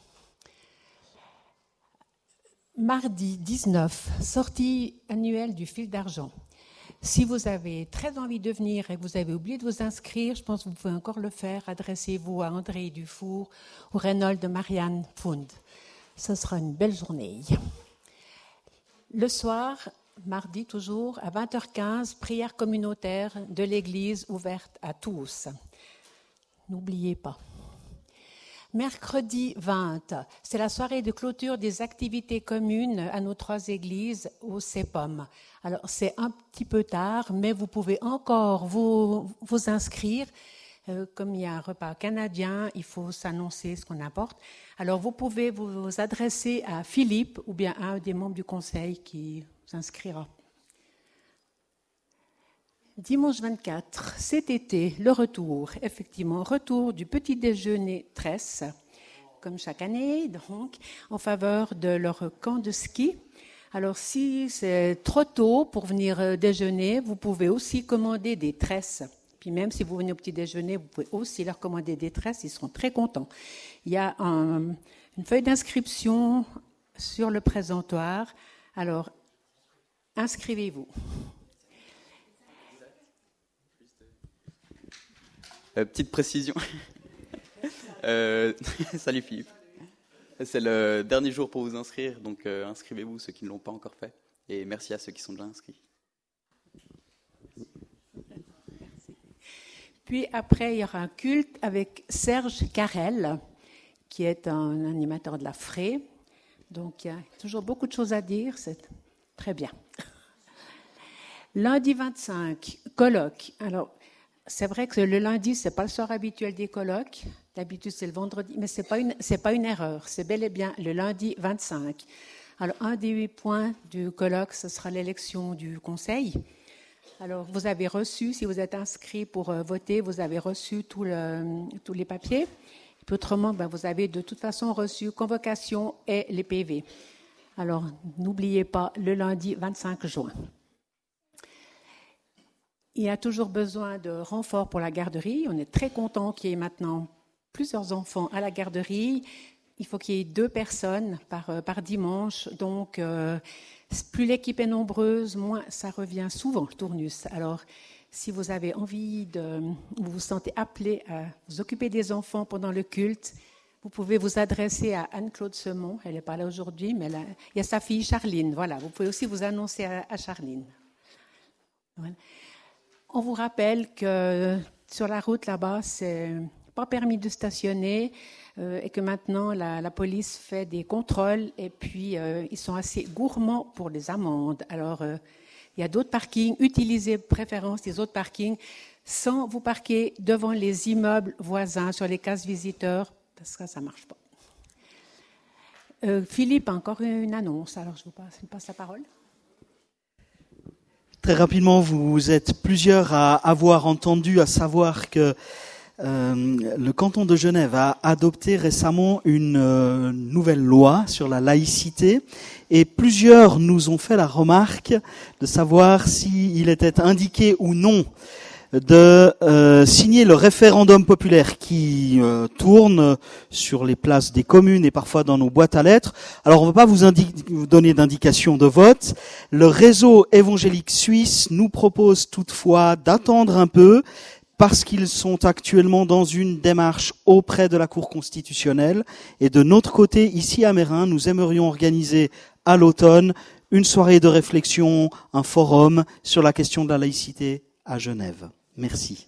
Mardi 19, sortie annuelle du fil d'argent. Si vous avez très envie de venir et que vous avez oublié de vous inscrire, je pense que vous pouvez encore le faire. Adressez-vous à André Dufour ou Reynold de Marianne Pfund. Ce sera une belle journée. Le soir, mardi toujours, à 20h15, prière communautaire de l'Église ouverte à tous. N'oubliez pas. Mercredi 20, c'est la soirée de clôture des activités communes à nos 3 églises au CEPOM. Alors, c'est un petit peu tard, mais vous pouvez encore vous inscrire. Comme il y a un repas canadien, il faut s'annoncer ce qu'on apporte. Alors, vous pouvez vous adresser à Philippe ou bien à un des membres du conseil qui vous inscrira. Dimanche 24, cet été, le retour, effectivement, retour du petit déjeuner tresse, comme chaque année, donc, en faveur de leur camp de ski. Alors, si c'est trop tôt pour venir déjeuner, vous pouvez aussi commander des tresses. Puis même si vous venez au petit déjeuner, vous pouvez aussi leur commander des tresses, ils seront très contents. Il y a une feuille d'inscription sur le présentoir. Alors, inscrivez-vous. Petite précision. Salut Philippe. C'est le dernier jour pour vous inscrire, donc inscrivez-vous ceux qui ne l'ont pas encore fait. Et merci à ceux qui sont déjà inscrits. Puis après, il y aura un culte avec Serge Carrel, qui est un animateur de la FRE. Donc il y a toujours beaucoup de choses à dire, c'est très bien. Lundi 25, colloque. Alors, c'est vrai que le lundi, ce n'est pas le soir habituel des colloques. D'habitude, c'est le vendredi, mais ce n'est pas une erreur. C'est bel et bien le lundi 25. Alors, un des 8 points du colloque, ce sera l'élection du conseil. Alors, vous avez reçu, si vous êtes inscrit pour voter, vous avez reçu tous les papiers. Et puis autrement, vous avez de toute façon reçu convocation et les PV. Alors, n'oubliez pas, le lundi 25 juin. Il y a toujours besoin de renforts pour la garderie. On est très content qu'il y ait maintenant plusieurs enfants à la garderie. Il faut qu'il y ait 2 personnes par dimanche. Donc, plus l'équipe est nombreuse, moins ça revient souvent, le tournus. Alors, si vous avez envie vous vous sentez appelé à vous occuper des enfants pendant le culte, vous pouvez vous adresser à Anne-Claude Semon. Elle n'est pas là aujourd'hui, mais il y a sa fille Charline. Voilà, vous pouvez aussi vous annoncer à Charline. Voilà. On vous rappelle que sur la route là-bas, c'est pas permis de stationner et que maintenant la police fait des contrôles et puis ils sont assez gourmands pour les amendes. Alors il y a d'autres parkings, utilisez préférence les autres parkings sans vous parquer devant les immeubles voisins sur les cases visiteurs parce que ça marche pas. Philippe a encore une annonce, alors je vous passe la parole. Très rapidement, vous êtes plusieurs à avoir entendu, à savoir que le canton de Genève a adopté récemment une nouvelle loi sur la laïcité et plusieurs nous ont fait la remarque de savoir s'il était indiqué ou non de signer le référendum populaire qui tourne sur les places des communes et parfois dans nos boîtes à lettres. Alors on ne va pas vous donner d'indication de vote. Le réseau évangélique suisse nous propose toutefois d'attendre un peu parce qu'ils sont actuellement dans une démarche auprès de la Cour constitutionnelle. Et de notre côté, ici à Meyrin, nous aimerions organiser à l'automne une soirée de réflexion, un forum sur la question de la laïcité à Genève. Merci.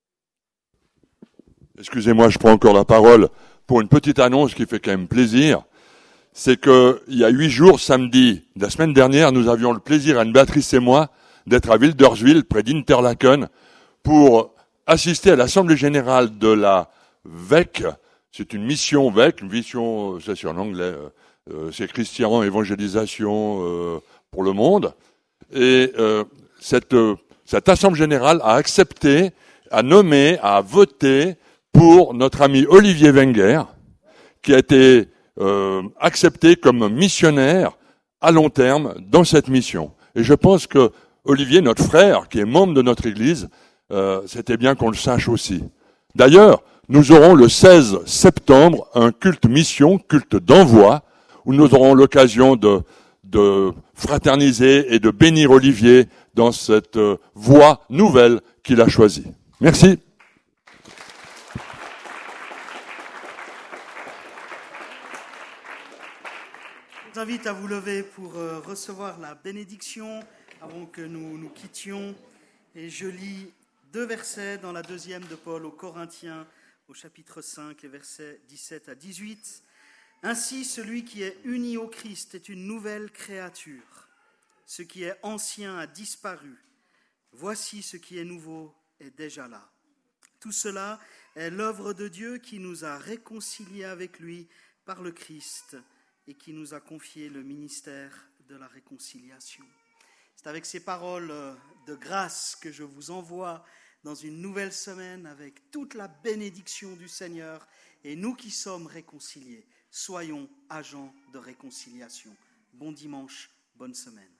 Excusez-moi, je prends encore la parole pour une petite annonce qui fait quand même plaisir. C'est que il y a 8 jours, samedi, de la semaine dernière, nous avions le plaisir, Anne-Béatrice et moi, d'être à Wilderswil, près d'Interlaken, pour assister à l'Assemblée générale de la VEC. C'est une mission VEC, une mission, c'est en anglais, c'est Christian Évangélisation pour le monde. Et cette Assemblée générale a accepté, a nommé, a voté pour notre ami Olivier Wenger, qui a été acceptés comme missionnaires à long terme dans cette mission. Et je pense que Olivier, notre frère, qui est membre de notre Église, c'était bien qu'on le sache aussi. D'ailleurs, nous aurons le 16 septembre un culte mission, culte d'envoi, où nous aurons l'occasion de fraterniser et de bénir Olivier dans cette voie nouvelle qu'il a choisie. Merci. Je vous invite à vous lever pour recevoir la bénédiction avant que nous nous quittions. Et je lis 2 versets dans la 2e de Paul aux Corinthiens, au chapitre 5, les versets 17 à 18. « Ainsi, celui qui est uni au Christ est une nouvelle créature. Ce qui est ancien a disparu. Voici ce qui est nouveau est déjà là. Tout cela est l'œuvre de Dieu qui nous a réconciliés avec lui par le Christ et qui nous a confié le ministère de la réconciliation. » C'est avec ces paroles de grâce que je vous envoie dans une nouvelle semaine avec toute la bénédiction du Seigneur. Et nous qui sommes réconciliés, soyons agents de réconciliation. Bon dimanche, bonne semaine.